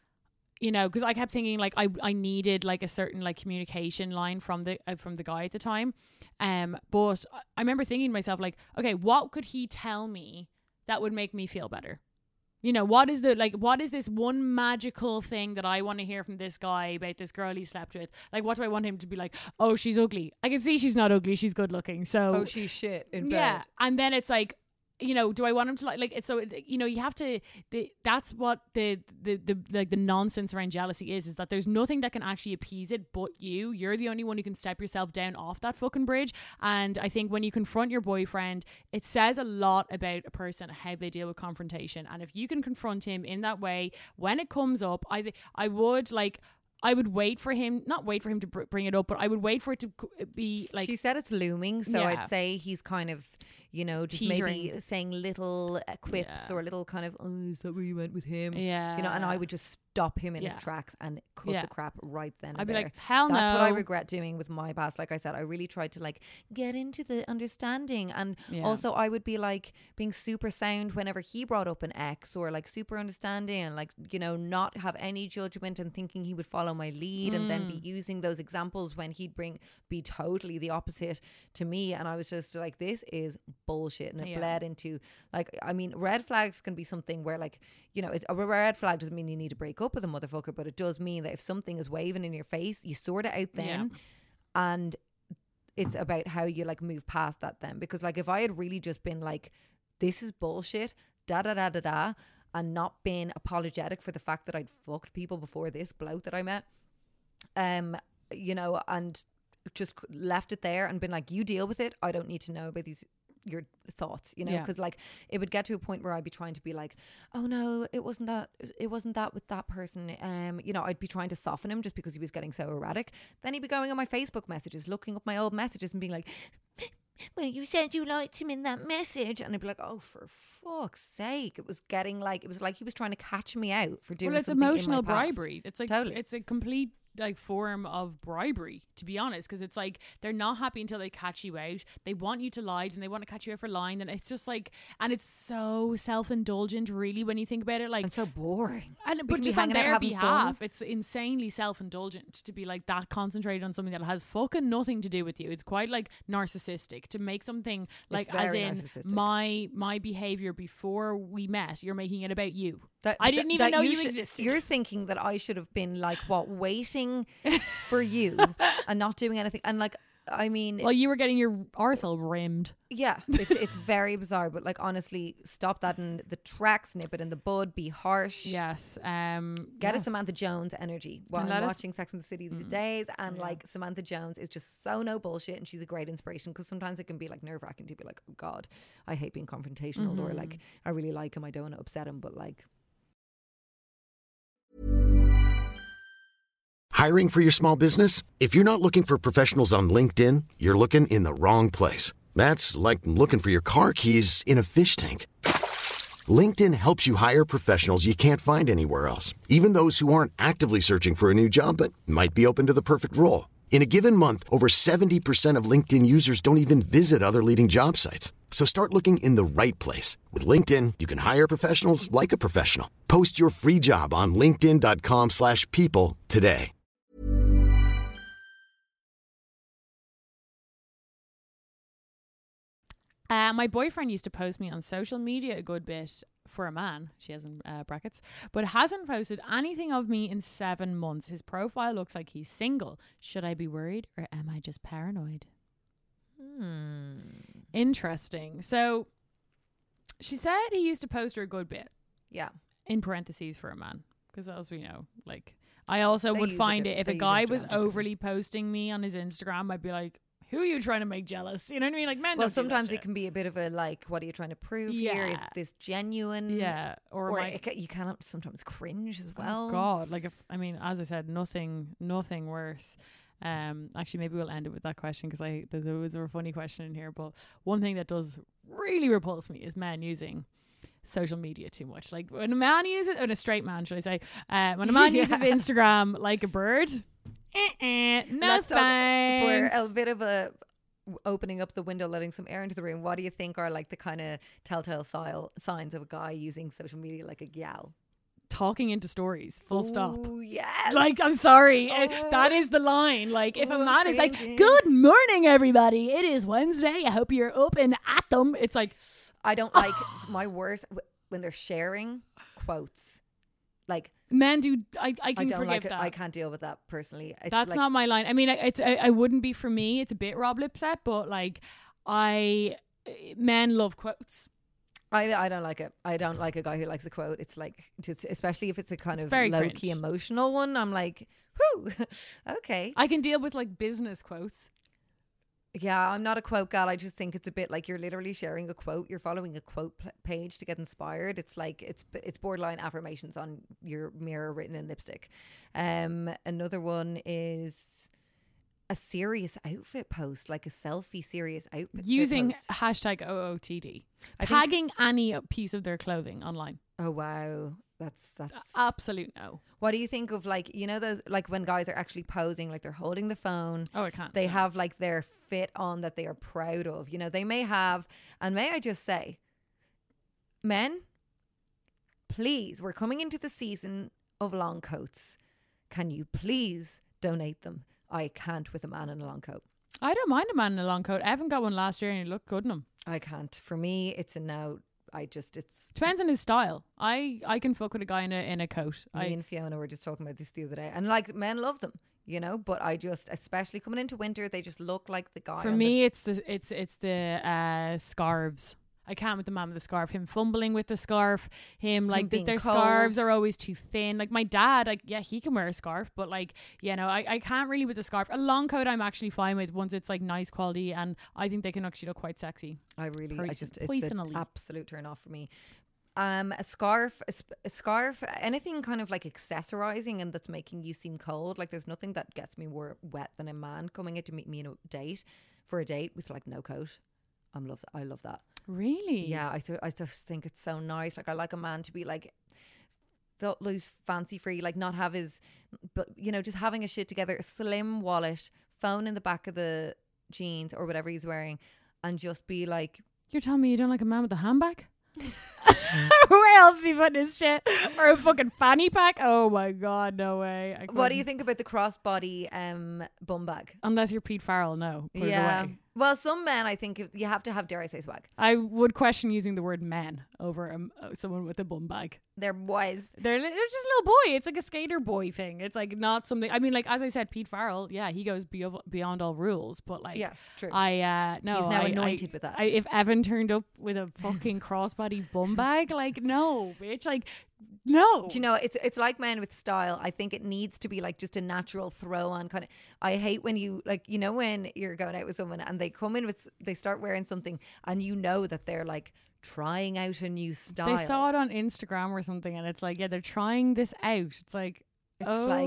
you know, because I kept thinking like I, I needed like a certain like communication line from the uh, from the guy at the time, um. But I remember thinking to myself like, okay, what could he tell me that would make me feel better? You know, what is the like what is this one magical thing that I want to hear from this guy about this girl he slept with? Like, what do I want him to be like? Oh, she's ugly. I can see she's not ugly. She's good looking. So oh, she's shit in bed. Yeah, and then it's like, you know, do I want him to like like it's so you know you have to the that's what the, the the like the nonsense around jealousy is is that there's nothing that can actually appease it but you. You're the only one who can step yourself down off that fucking bridge. And I think when you confront your boyfriend, it says a lot about a person, how they deal with confrontation. And if you can confront him in that way when it comes up, I th- I would like I would wait for him, not wait for him to br- bring it up, but I would wait for it to be like. She said it's looming, so Yeah. I'd say he's kind of, you know, just maybe Teetering. saying little uh, quips Yeah. or little kind of, oh, is that where you went with him? Yeah. You know, and I would just stop him in Yeah. his tracks and cut Yeah. the crap right then and I'd be there. like, hell no. That's what I regret doing with my past. Like I said, I really tried to like get into the understanding, and Yeah. also I would be like being super sound whenever he brought up an ex, or like super understanding and like, you know, not have any judgment and thinking he would follow my lead, and then be Mm. using those examples when he'd bring be totally the opposite to me. And I was just like, this is bullshit. And it Yeah. bled into like, I mean, red flags can be something where like, you know, it's, a red flag doesn't mean you need to break up with a motherfucker, but it does mean that if something is waving in your face, you sort it out then. And it's about how you like move past that then. Because like if I had really just been like, this is bullshit, da da da da da, and not been apologetic for the fact that I'd fucked people before this bloke that I met. Um, you know, and just left it there and been like, you deal with it. I don't need to know about these your thoughts, you know, because Yeah. like it would get to a point where I'd be trying to be like, oh no, it wasn't that it wasn't that with that person. Um, you know, I'd be trying to soften him just because he was getting so erratic. Then he'd be going on my Facebook messages, looking up my old messages and being like, well, you said you liked him in that message, and I'd be like, oh, for fuck's sake. It was getting like, it was like he was trying to catch me out for doing Well, it's something in my emotional past. bribery. It's like Totally. it's a complete like form of bribery, to be honest, because it's like they're not happy until they catch you out. They want you to lie and they want to catch you out for lying, and it's just like, and it's so self-indulgent, really, when you think about it. Like, And so boring. and We but can be just on hanging out their having behalf, fun. it's insanely self-indulgent to be like that concentrated on something that has fucking nothing to do with you. It's quite like narcissistic to make something like as very in narcissistic. my my behavior before we met. You're making it about you. That- I didn't that- even that know you should- existed. You're thinking that I should have been like, what, waiting for you and not doing anything. And like, I mean, Well, you were getting your arsehole rimmed. yeah, it's it's very bizarre. But like, honestly, stop that in the tracks, nip it in the bud, be harsh. Yes. Um. Get yes. a Samantha Jones energy while And I'm let us- watching Sex and the City these days. And like, Samantha Jones is just so no bullshit, and she's a great inspiration, because sometimes it can be like nerve wracking to be like, oh God, I hate being confrontational, or like, I really like him, I don't want to upset him, but like, Hiring for your small business? If you're not looking for professionals on LinkedIn, you're looking in the wrong place. That's like looking for your car keys in a fish tank. LinkedIn helps you hire professionals you can't find anywhere else, even those who aren't actively searching for a new job but might be open to the perfect role. In a given month, over seventy percent of LinkedIn users don't even visit other leading job sites. So start looking in the right place. With LinkedIn, you can hire professionals like a professional. Post your free job on linkedin.com slash people today. Uh, my boyfriend used to post me on social media a good bit for a man. She has in uh, brackets, but hasn't posted anything of me in seven months. His profile looks like he's single. Should I be worried, or am I just paranoid? hmm. Interesting. So she said he used to post her a good bit, Yeah. in parentheses, for a man, because as we know, like, I also They would use find it it di- if they a use guy Instagram was differently. overly posting me on his Instagram, I'd be like, who are you trying to make jealous? You know what I mean? Like, men Well, don't do that sometimes shit. it can be a bit of a like, what are you trying to prove here? Is Yeah. this genuine? Yeah, or, Or am I- it, ca- you can sometimes cringe as Oh, well. God, like, if I mean, as I said, nothing, nothing worse. Um, actually, maybe we'll end it with that question, because I there, there was a funny question in here. But one thing that does really repulse me is men using social media too much. Like, when a man uses, or a straight man, should I say, uh, when a man uses Yeah. Instagram like a bird, eh-eh, no Let's talk for thanks. a bit of a opening up the window, letting some air into the room. What do you think are like the kind of telltale si- signs of a guy using social media like a gal? Talking into stories, full stop. Oh yes. Like, I'm sorry, uh, Oh. that is the line. Like, if a Oh, man is like, crazy. "Good morning, everybody. It is Wednesday. I hope you're up and at them." It's like, I don't like my worst w- when they're sharing quotes. Like men do. I, I I can don't forgive like it. that. I can't deal with that personally. It's That's like, not my line. I mean, I- it's I, I wouldn't be for me. It's a bit Rob Lipset, but like, I men love quotes. I, I don't like it. I don't like a guy who likes a quote. It's like, it's, especially if it's a kind It's of very low cringe. key emotional one. I'm like, whoo, okay. I can deal with like business quotes. Yeah, I'm not a quote gal. I just think it's a bit like you're literally sharing a quote. You're following a quote p- page to get inspired. It's like it's it's borderline affirmations on your mirror written in lipstick. Um, another one is a serious outfit post, like a selfie serious outfit Using post. hashtag O O T D. I think- Tagging any piece of their clothing online. Oh wow, that's that's. Absolute no. What do you think of like, you know, those like when guys are actually posing, like they're holding the phone. Oh, I can't. They no. have like their fit on that they are proud of. You know, they may have, and may I just say, men, please, we're coming into the season of long coats. Can you please donate them? I can't with a man in a long coat. I don't mind a man in a long coat. Evan got one last year and he looked good in them. I can't. For me, it's a no. I just, it's. Depends on his style. I, I can fuck with a guy in a in a coat. Me I and Fiona were just talking about this the other day. And like, men love them, you know, but I just, especially coming into winter, they just look like the guy. for on me it's the it's it's the uh, scarves. I can't with the man with the scarf. Him fumbling with the scarf. Him like being th- their cold. scarves are always too thin. Like my dad, like yeah, he can wear a scarf, but like you know, I, I can't really with the scarf. A long coat I'm actually fine with once it's like nice quality, and I think they can actually look quite sexy. I really, I Person- just, it's personally. an absolute turn off for me. Um, a scarf, a, sp- a scarf, anything kind of like accessorizing and that's making you seem cold. Like there's nothing that gets me more wet than a man coming in to meet me in a date for a date with like no coat. I'm love, I love that. Really? Yeah, I th- I just think it's so nice. Like I like a man to be like felt loose, fancy free, like not have his, but you know, just having his shit together, a slim wallet, phone in the back of the jeans or whatever he's wearing, and just be like, You're telling me you don't like a man with a handbag? Where else is he putting his shit? Or a fucking fanny pack? Oh my god, no way. I what do you couldn't. think about the crossbody um bum bag? Unless you're Pete Farrell, no. Put it away. Well, some men, I think you have to have, dare I say, swag. I would question using the word man over um, uh, someone with a bum bag. They're boys. They're, li- they're just a little boy. It's like a skater boy thing. It's like not something. I mean, like as I said, Pete Farrell, yeah, he goes beyond, beyond all rules. But like, Yes, true. I uh, no, He's now I- anointed I- with that. I, if Evan turned up with a fucking crossbody bum bag, like no, bitch, like no. Do you know, it's it's like men with style. I think it needs to be like just a natural throw on kind of. I hate when you like, you know, when you're going out with someone and they come in with, they start wearing something and you know that they're like trying out a new style. They saw it on Instagram or something, and it's like, yeah, they're trying this out. It's like, It's okay. like,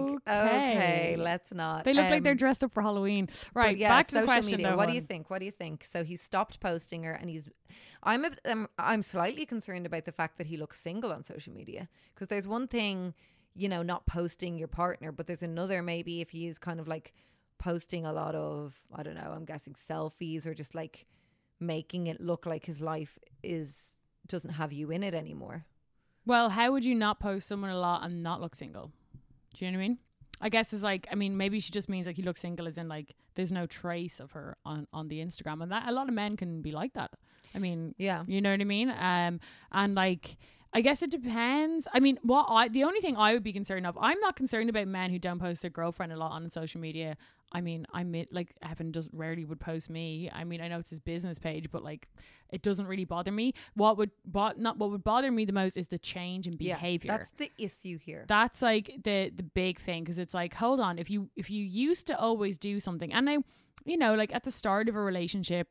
okay, let's not. They look like they're Um, dressed up for Halloween. But Right, yeah, back to the social question media. though. What do you Juan. think? What do you think? So he stopped posting her, and he's. I'm a, I'm I'm slightly concerned about the fact that he looks single on social media, because there's one thing, you know, not posting your partner, but there's another maybe if he is kind of like posting a lot of, I don't know, I'm guessing selfies or just like making it look like his life is doesn't have you in it anymore. Well, how would you not post someone a lot and not look single? Do you know what I mean? I guess it's like, I mean, maybe she just means like he looks single as in like there's no trace of her on, on the Instagram, and that a lot of men can be like that. I mean, Yeah. you know what I mean? Um, and like, I guess it depends. I mean, what I, the only thing I would be concerned of, I'm not concerned about men who don't post their girlfriend a lot on social media. I mean, I admit, like, Evan does rarely would post me. I mean, I know it's his business page, but like, it doesn't really bother me. What would, but not what would bother me the most is the change in behavior. Yeah, that's the issue here. That's like the the big thing, because it's like, hold on, if you if you used to always do something, and now, you know, like at the start of a relationship,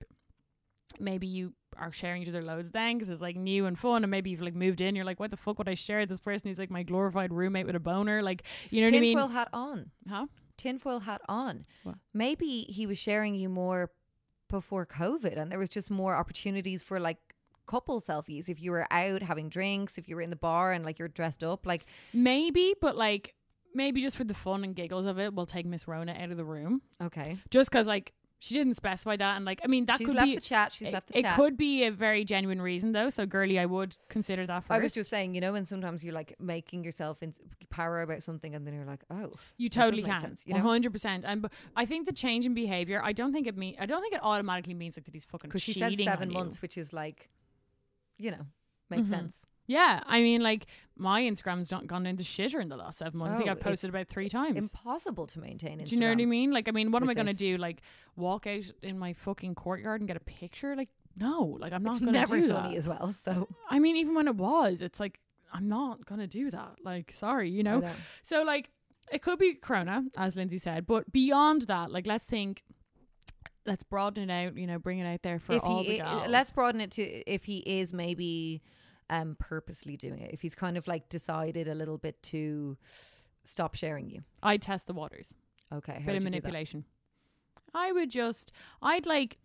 maybe you are sharing each other loads then because it's like new and fun, and maybe you've like moved in, you're like, what the fuck would I share this person who's like my glorified roommate with a boner, like, you know what I mean? Tinfoil hat on. Huh? Tinfoil hat on. What? Maybe he was sharing you more before COVID, and there was just more opportunities for like couple selfies if you were out having drinks, if you were in the bar and like you're dressed up, like Maybe, but like maybe just for the fun and giggles of it, we'll take Miss Rona out of the room, okay. just because like she didn't specify that, and like, I mean, that She's could left be the chat. She's it, left the it chat. could be a very genuine reason though, so girly, I would consider that first. I was just saying, you know, when sometimes you're like making yourself in power about something, and then you're like, oh, You that does totally make can, sense, you know? one hundred percent. And but I think the change in behavior, I don't think it mean, I don't think it automatically means like that he's fucking because she cheating said seven on you. months, which is like, you know, makes Mhm. sense. Yeah, I mean, like my Instagram's not gone into shitter in the last seven months. I think Oh, I've posted it's about three times. Impossible to maintain. Instagram. Do you know what I mean? Like, I mean, what am I with going to this. do? Like, walk out in my fucking courtyard and get a picture? Like, no, like I'm not It's going to never do sunny that. as well. So I mean, even when it was, it's like I'm not going to do that. Like, sorry, you know. I know. So like, it could be Corona, as Lindsay said, but beyond that, like, let's think. Let's broaden it out. You know, bring it out there for if all he, the i- gals. let's broaden it to if he is maybe um purposely doing it. If he's kind of like decided a little bit to stop sharing you. I'd test the waters. Okay, how Bit would of you do that? manipulation. I would just, I'd like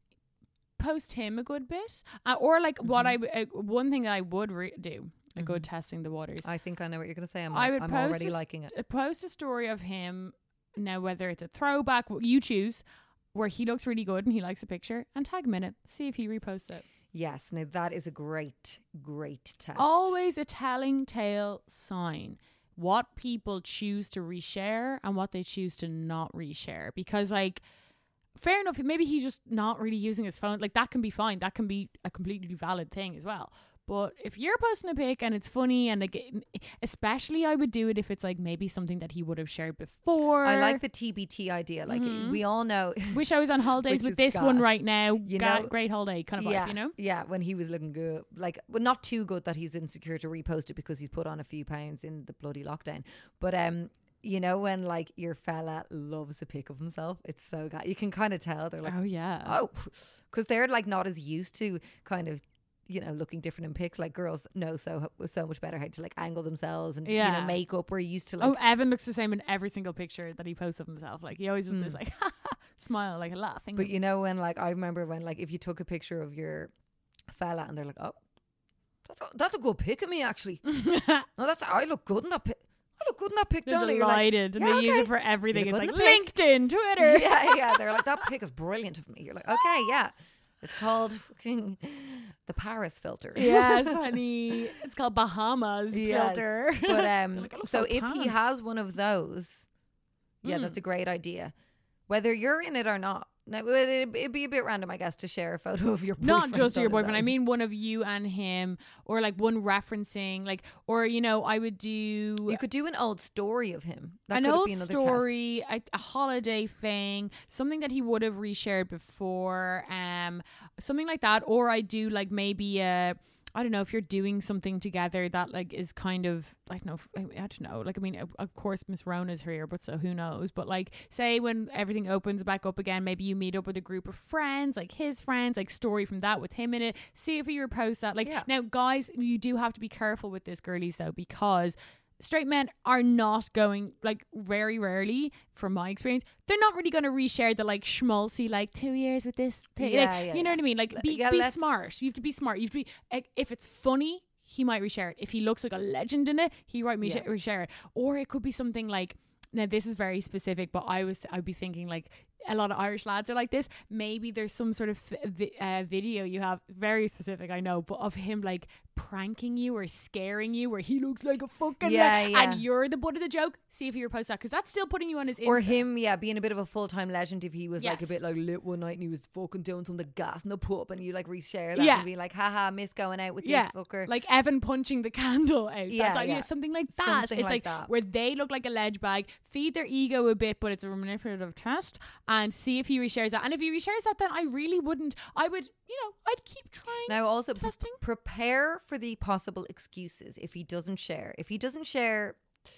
post him a good bit, uh, or like what I w- uh, one thing that I would re- do a good testing the waters. I think I know what you're going to say. I'm, I would I'm post already a s- liking it. uh, post a story of him now, whether it's a throwback, what you choose, where he looks really good and he likes a picture, and tag him in it. See if he reposts it. Yes, now that is a great, great test. Always a telling tale sign. What people choose to reshare and what they choose to not reshare. Because like, fair enough, maybe he's just not really using his phone. Like that can be fine. That can be a completely valid thing as well. But if you're posting a pic and it's funny, and like, especially I would do it if it's like maybe something that he would have shared before. I like the T B T idea. Like Mhm. we all know. Wish I was on holidays Which with is this one gas. right now. You Ga- know- great holiday kind of yeah, vibe, you know? Yeah, when he was looking good. Like, well, not too good that he's insecure to repost it because he's put on a few pounds in the bloody lockdown. But um, you know when like your fella loves a pic of himself, it's so ga- you can kind of tell they're like, Oh yeah. oh, because they're like not as used to kind of, you know, looking different in pics. Like girls know so so much better how to like angle themselves and you Yeah. know makeup. We're used to like Oh, Evan looks the same in every single picture that he posts of himself. Like he always does this like smile, like a laughing. Mm. But you know when like I remember when like if you took a picture of your fella and they're like, oh, that's a, that's a good pic of me actually. No, that's I look good in that pic. I look good in that pic, They're don't I? You're like, delighted, and "Yeah, they use okay." it for everything. You It's look like good in the pic. LinkedIn, Twitter. Yeah, yeah. They're like, that pic is brilliant of me. You're like, okay, yeah. It's called fucking the Paris filter. Yes, honey. It's called Bahamas Yes. filter. But um, Like, I look so so if he tan. has one of those, yeah, Mm. that's a great idea. Whether you're in it or not. Now, it'd, it'd be a bit random, I guess, to share a photo of your boyfriend. Not just your on boyfriend. I his own. mean, one of you and him, or like one referencing, like, or you know, I would do You could do an old story of him. That an could old be another test. story, a, a holiday thing, something that he would have reshared before, um, something like that. Or I do like maybe a. I don't know if you're doing something together that like is kind of I don't know if- I, I don't know like I mean of, of course Miss Rona's here, but so who knows, but like say when everything opens back up again, maybe you meet up with a group of friends, like his friends, like story from that with him in it, see if you repost that. Like Yeah. now guys, you do have to be careful with this, girlies, though, because straight men are not going, like very rarely from my experience, they're not really going to reshare the like schmaltzy like two years with this thing. Yeah, like, yeah, you know yeah. what I mean? Like L- be, yeah, be let's- smart. You have to be smart. You have to be like, if it's funny, he might reshare it. If he looks like a legend in it, he might Yeah. resha- reshare it. Or it could be something like, now this is very specific, but I was I'd be thinking like a lot of Irish lads are like this. Maybe there's some sort of vi- uh, video you have, very specific, I know, but of him like pranking you or scaring you, where he looks like a fucking Yeah, le- yeah. and you're the butt of the joke. See if he reposts that, because that's still putting you on his Insta. Or him, yeah, being a bit of a full time legend if he was like a Yes. bit like lit one night and he was fucking doing some of the gas in the pub and you like reshare that Yeah. and be like, haha, miss going out with yeah, this fucker. like Evan punching the candle out. Yeah, That's how- yeah. something like that. Something it's like like, that. where they look like a ledge bag, feed their ego a bit, but it's a manipulative test, and see if he reshares that. And if he reshares that, then I really wouldn't. I would, you know, I'd keep trying. Now also pre- testing. prepare for the possible excuses if he doesn't share. If he doesn't share,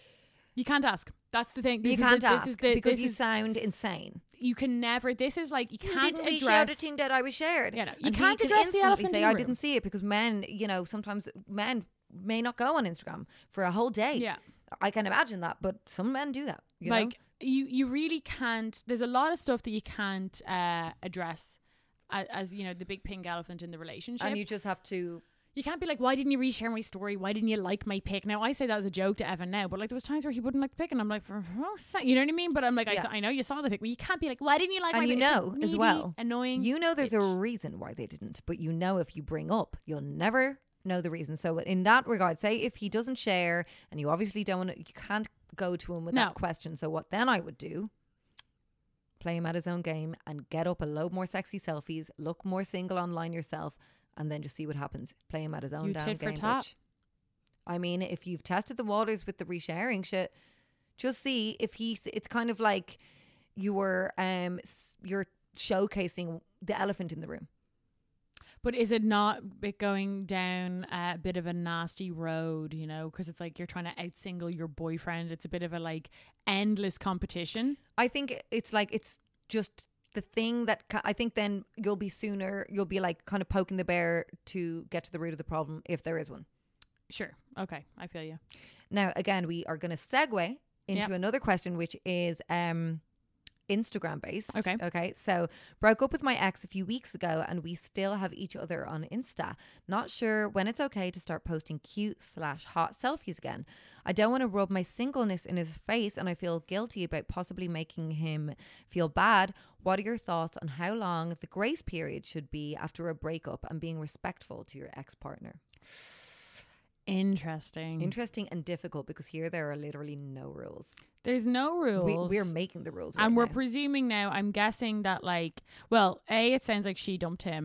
You can't ask. That's the thing. you This is can't the, ask this is the, because this you is, sound insane. you can never. This is like you You can't didn't reshout address. a thing that I was shared. Yeah, no, you And he can't can address the instantly elephant say, in the I room. didn't see it because men, you know, sometimes men may not go on Instagram for a whole day. Yeah. I can imagine that, but some men do that. You know? like you you really can't. There's a lot of stuff that you can't uh, address as, as you know the big pink elephant in the relationship. and you just have to. You can't be like, why didn't you reshare my story? Why didn't you like my pic? Now, I say that as a joke to Evan now, but like there was times where he wouldn't like the pic and I'm like, for, oh, fuck, you know what I mean? But I'm like, I, Yeah. saw, I know you saw the pic, but you can't be like, why didn't you like And my you pic? It's a know as needy, well, annoying. You know, there's a bitch. reason why they didn't, but you know if you bring up, you'll never know the reason. So in that regard, say if he doesn't share, and you obviously don't, wanna, you can't go to him with No. that question. So what then I would do? Play him at his own game and get up a load more sexy selfies, look more single online yourself, and then just see what happens. Play him at his own You damn tit for game. tat. Bitch. I mean, if you've tested the waters with the resharing shit, just see if he's. It's kind of like you were um s- you're showcasing the elephant in the room. But is it not it going down a bit of a nasty road, you know? Because it's like you're trying to outsingle your boyfriend. It's a bit of a like endless competition. I think it's like it's just the thing that ca- I think then you'll be sooner. You'll be like kind of poking the bear to get to the root of the problem if there is one. Sure. Okay. I feel you. Now, again, we are going to segue into Yep. another question, which is um, Instagram based. Okay. Okay. So, broke up with my ex a few weeks ago and we still have each other on Insta. Not sure when it's okay to start posting cute slash hot selfies again. I don't want to rub my singleness in his face and I feel guilty about possibly making him feel bad. What are your thoughts on how long the grace period should be after a breakup and being respectful to your ex partner? Interesting. Interesting and difficult because here there are literally no rules. There's no rules. We, we're making the rules, and right we're now. presuming now, I'm guessing that like, well, A, it sounds like she dumped him.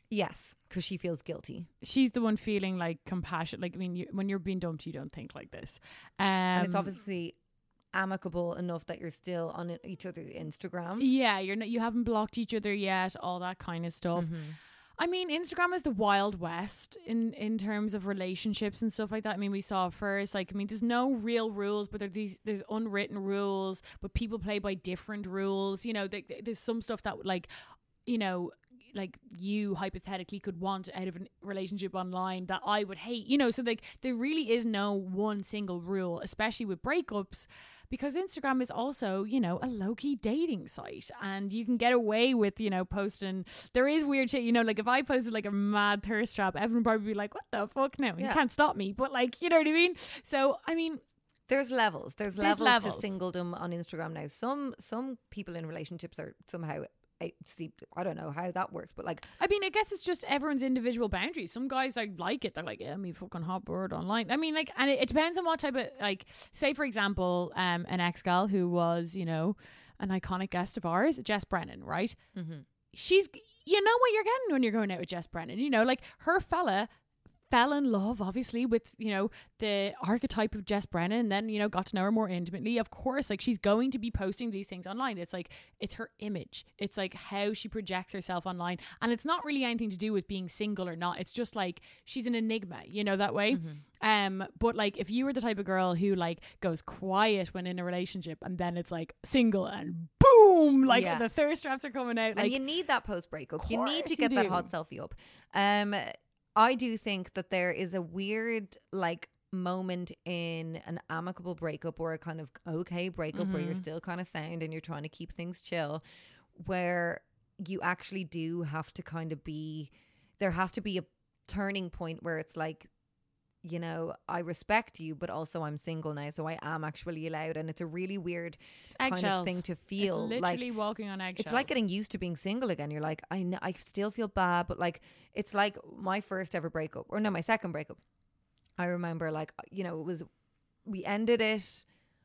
Yes, because she feels guilty. She's the one feeling like compassion. Like, I mean, you, when you're being dumped, you don't think like this. Um, And it's obviously amicable enough that you're still on it- each other's Instagram. Yeah, you're not. You haven't blocked each other yet. All that kind of stuff. Mm-hmm. I mean, Instagram is the wild west in in terms of relationships and stuff like that. I mean, we saw first, like, I mean, there's no real rules, but there these there's unwritten rules, but people play by different rules. You know, there, there's some stuff that like, you know. like you hypothetically could want out of a relationship online that I would hate, you know, so like there really is no one single rule, especially with breakups, because Instagram is also, you know, a low-key dating site and you can get away with, you know, posting, there is weird shit, you know, like if I posted like a mad thirst trap, everyone would probably be like, what the fuck, no, Yeah. you can't stop me, but like, you know what I mean? So, I mean, There's levels. There's, There's levels, levels. to singledom on Instagram now. Some some people in relationships are somehow, I see, I don't know how that works, but like, I mean, I guess it's just everyone's individual boundaries. Some guys like like it. They're like, yeah, me fucking hot bird online. I mean, like, and it, it depends on what type of, like, say for example, um, an ex-gal who was, you know, an iconic guest of ours, Jess Brennan, right? mm-hmm. She's, you know what you're getting when you're going out with Jess Brennan. You know, like her fella fell in love, obviously, with, you know, the archetype of Jess Brennan, and then, you know, got to know her more intimately. Of course, like, she's going to be posting these things online. It's like, it's her image. It's like how she projects herself online. And it's not really anything to do with being single or not. It's just like, she's an enigma, you know, that way. Mm-hmm. Um, but like, if you were the type of girl who like goes quiet when in a relationship and then it's like single and boom, like Yeah. the thirst traps are coming out. And Like, you need that post breakup. You need to course you get that do. hot selfie up. Um, I do think that there is a weird like moment in an amicable breakup or a kind of okay breakup where you're Mm-hmm. still kind of sound and you're trying to keep things chill, where you actually do have to kind of be, there has to be a turning point where it's like, you know, I respect you, but also I'm single now, so I am actually allowed. And it's a really weird kind of eggshells. thing to feel. It's like literally walking on eggshells. it's like getting used to being single again. You're like, I know, I still feel bad, but like, it's like my first ever breakup, or no, my second breakup. I remember, like, you know, it was, we ended it.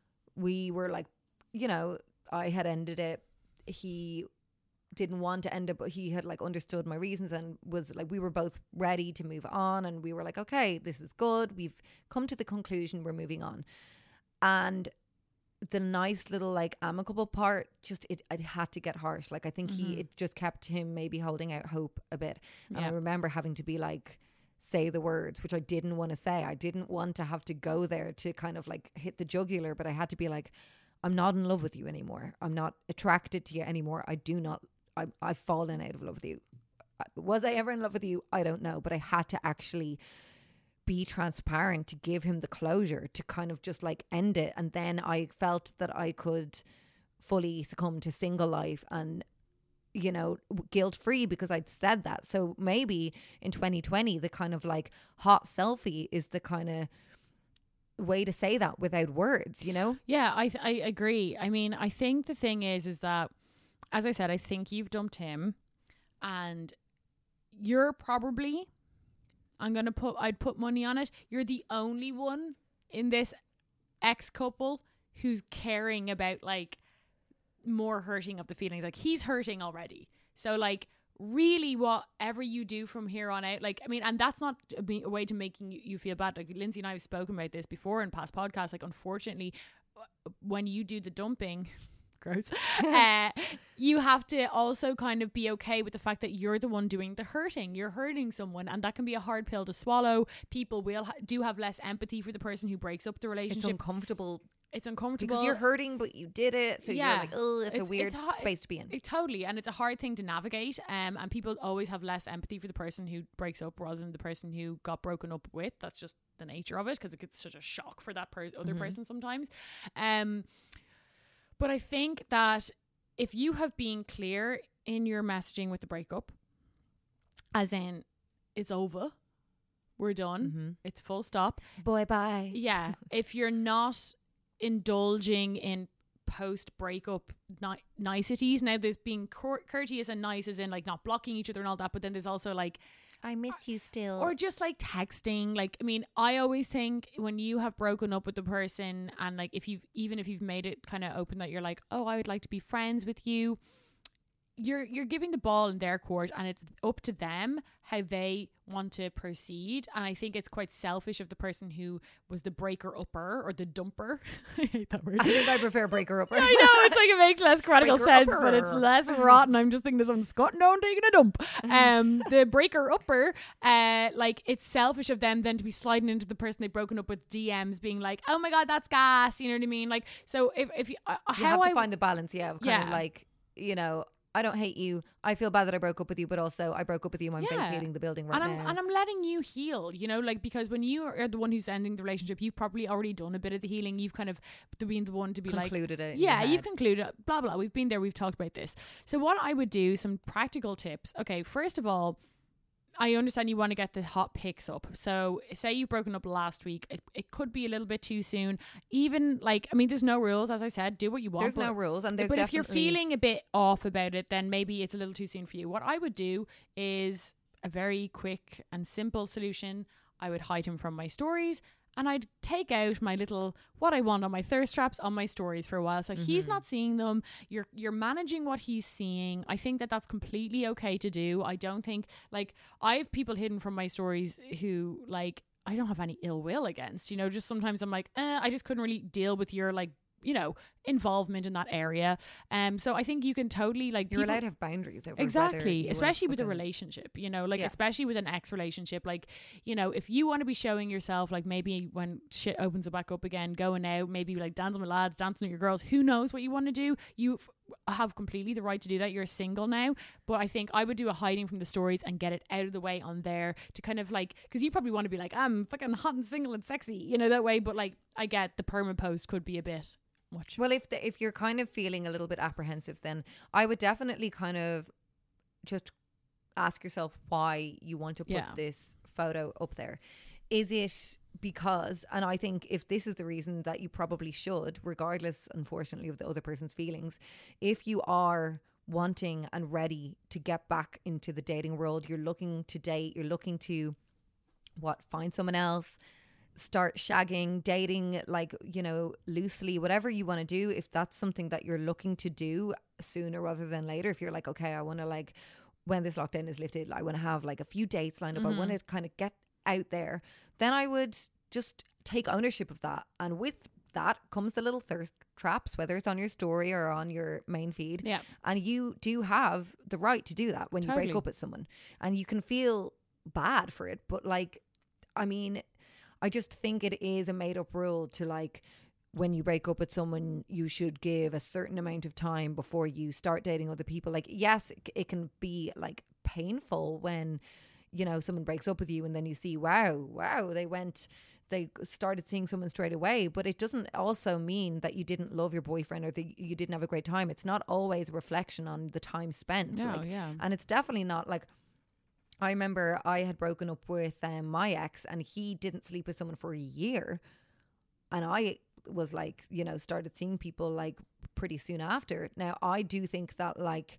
We were like, you know, I had ended it. He didn't want to end it, but he had like understood my reasons and was like, we were both ready to move on. And we were like, okay, this is good. We've come to the conclusion, we're moving on. And the nice little like amicable part, just it, it had to get harsh. Like I think Mm-hmm. he, it just kept him maybe holding out hope a bit. And Yeah. I remember having to be like, say the words, which I didn't want to say. I didn't want to have to go there to kind of like hit the jugular, but I had to be like, I'm not in love with you anymore. I'm not attracted to you anymore. I do not, I, I've fallen out of love with you. Was I ever in love with you? I don't know, but I had to actually be transparent to give him the closure to kind of just like end it. And then I felt that I could fully succumb to single life and, you know, guilt free because I'd said that. So maybe in twenty twenty, the kind of like hot selfie is the kind of way to say that without words, you know? Yeah, I th- I agree. I mean, I think the thing is, is that, as I said, I think you've dumped him, and you're probably, I'm gonna put, I'd put money on it, you're the only one in this ex couple who's caring about like more hurting of the feelings. Like he's hurting already, so like really whatever you do from here on out, like I mean, and that's not a, be- a way to making you, you feel bad. Like Lindsay and I have spoken about this before in past podcasts. Like unfortunately, when you do the dumping gross uh, you have to also kind of be okay with the fact that you're the one doing the hurting. You're hurting someone, and that can be a hard pill to swallow. People will ha- do have less empathy for the person who breaks up the It's relationship. uncomfortable It's uncomfortable because you're hurting, but you did it. So Yeah. you're like, oh, it's, a weird hard- space to be in. It, totally, and it's a hard thing to navigate. Um, and people always have less empathy for the person who breaks up rather than the person who got broken up with. That's just the nature of it, because it gets such a shock for that person, other Mhm. person sometimes. Um, but I think that if you have been clear in your messaging with the breakup, as in it's over, we're done, Mhm. it's full stop. Bye bye. Yeah, if you're not indulging in post breakup ni- niceties, now there's being cour- courteous and nice as in like not blocking each other and all that, but then there's also like, I miss you still. or just like texting. Like, I mean, I always think when you have broken up with the person, and like if you've, even if you've made it kind of open that you're like, oh, I would like to be friends with you, you're you're giving the ball in their court, and it's up to them how they want to proceed. And I think it's quite selfish of the person who was the breaker upper or the dumper. I hate that word. I think I prefer breaker upper. I know, it's like it makes less grammatical Breaker sense, upper. but it's less rotten. I'm just thinking of someone squatting down taking a dump. Um, the breaker upper, uh, like it's selfish of them then to be sliding into the person they've broken up with D Ms, being like, "Oh my god, that's gas." You know what I mean? Like, so if if you, uh, You how have to I find the balance, yeah, of kind Yeah. of like, you know, I don't hate you. I feel bad that I broke up with you, but also I broke up with you. I'm Yeah. vacating the building right and I'm now. and I'm letting you heal, you know, like because when you are the one who's ending the relationship, you've probably already done a bit of the healing. You've kind of been the one to be Concluded like, it in yeah, your you've head. concluded. Blah blah. We've been there. We've talked about this. So what I would do, some practical tips. Okay, first of all, I understand you want to get the hot picks up. So say you've broken up last week. It, it could be a little bit too soon. Even like, I mean, there's no rules. As I said, do what you want. There's but, no rules, and there's but if you're definitely- feeling a bit off about it, then maybe it's a little too soon for you. What I would do is a very quick and simple solution. I would hide him from my stories, and I'd take out my little what I want on my thirst traps on my stories for a while. So he's not seeing them. You're you're managing what he's seeing. I think that that's completely okay to do. I don't think like I have people hidden from my stories who like I don't have any ill will against. You know, just sometimes I'm like, eh, I just couldn't really deal with your like you know involvement in that area. Um, so I think you can totally like You're people- allowed to have boundaries over whether Exactly, you especially want with a them. relationship, you know, like Yeah. especially with an ex relationship, like, you know, if you want to be showing yourself, like maybe when shit opens back up again, going out, maybe like dancing with lads, dancing with your girls, who knows what you want to do, you f- have completely the right to do that. You're single now, but I think I would do a hiding from the stories and get it out of the way on there to kind of like, because you probably want to be like, I'm fucking hot and single and sexy, you know, that way, but like I get the perma post could be a bit much. Well, if the, if you're kind of feeling a little bit apprehensive, then I would definitely kind of just ask yourself why you want to put Yeah. this photo up there. Is it because, and I think if this is the reason that you probably should, regardless, unfortunately, of the other person's feelings, if you are wanting and ready to get back into the dating world, you're looking to date, you're looking to, what, find someone else, start shagging, dating, like, you know, loosely, whatever you want to do, if that's something that you're looking to do sooner rather than later, if you're like, okay, I want to like, when this lockdown is lifted, I want to have like a few dates lined up, I want to kind of get out there, then I would just take ownership of that. And with that comes the little thirst traps, whether it's on your story or on your main feed. Yeah. And you do have the right to do that when you break Totally. up with someone. And you can feel bad for it, but like, I mean, I just think it is a made up rule to like, when you break up with someone, you should give a certain amount of time before you start dating other people. Like, yes, it, it can be like painful when, you know, someone breaks up with you and then you see, wow, wow, they went, they started seeing someone straight away. But it doesn't also mean that you didn't love your boyfriend or that you didn't have a great time. It's not always a reflection on the time spent. No, like, yeah. And it's definitely not like, I remember I had broken up with um, my ex and he didn't sleep with someone for a year. And I was like, you know, started seeing people like pretty soon after. Now, I do think that like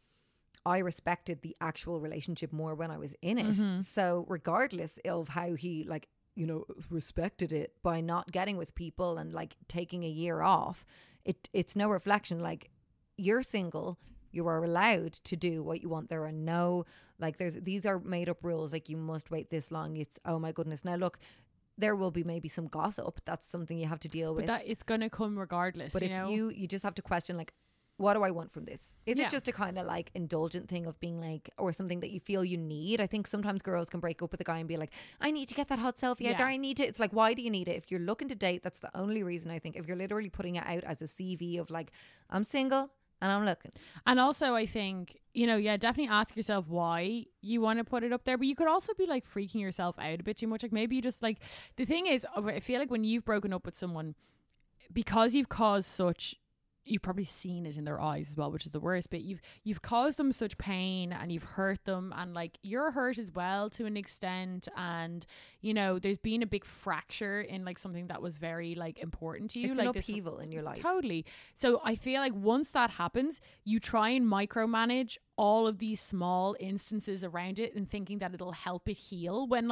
I respected the actual relationship more when I was in it. Mm-hmm. So regardless of how he like, you know, respected it by not getting with people and like taking a year off, it it's no reflection. Like, you're single, you are allowed to do what you want. There are no, like, there's, these are made up rules. Like, you must wait this long. It's, oh my goodness. Now look, there will be maybe some gossip. That's something you have to deal But with. that it's gonna come regardless. But you if know? you, you just have to question, like, what do I want from this? Is Yeah. it just a kind of like indulgent thing of being like, or something that you feel you need? I think sometimes girls can break up with a guy and be like, I need to get that hot selfie out Yeah. there. I need to. It's like, why do you need it? If you're looking to date, that's the only reason. I think if you're literally putting it out as a C V of like, I'm single and I'm looking. And also, I think, you know, yeah, definitely ask yourself why you want to put it up there. But you could also be like freaking yourself out a bit too much. Like maybe you just like, the thing is, I feel like when you've broken up with someone, because you've caused such, you've probably seen it in their eyes as well, which is the worst bit. You've you've caused them such pain and you've hurt them, and like you're hurt as well to an extent. And you know, there's been a big fracture in like something that was very like important to you. It's like an this- upheaval in your life. Totally. So I feel like once that happens, you try and micromanage all of these small instances around it and thinking that it'll help it heal, when like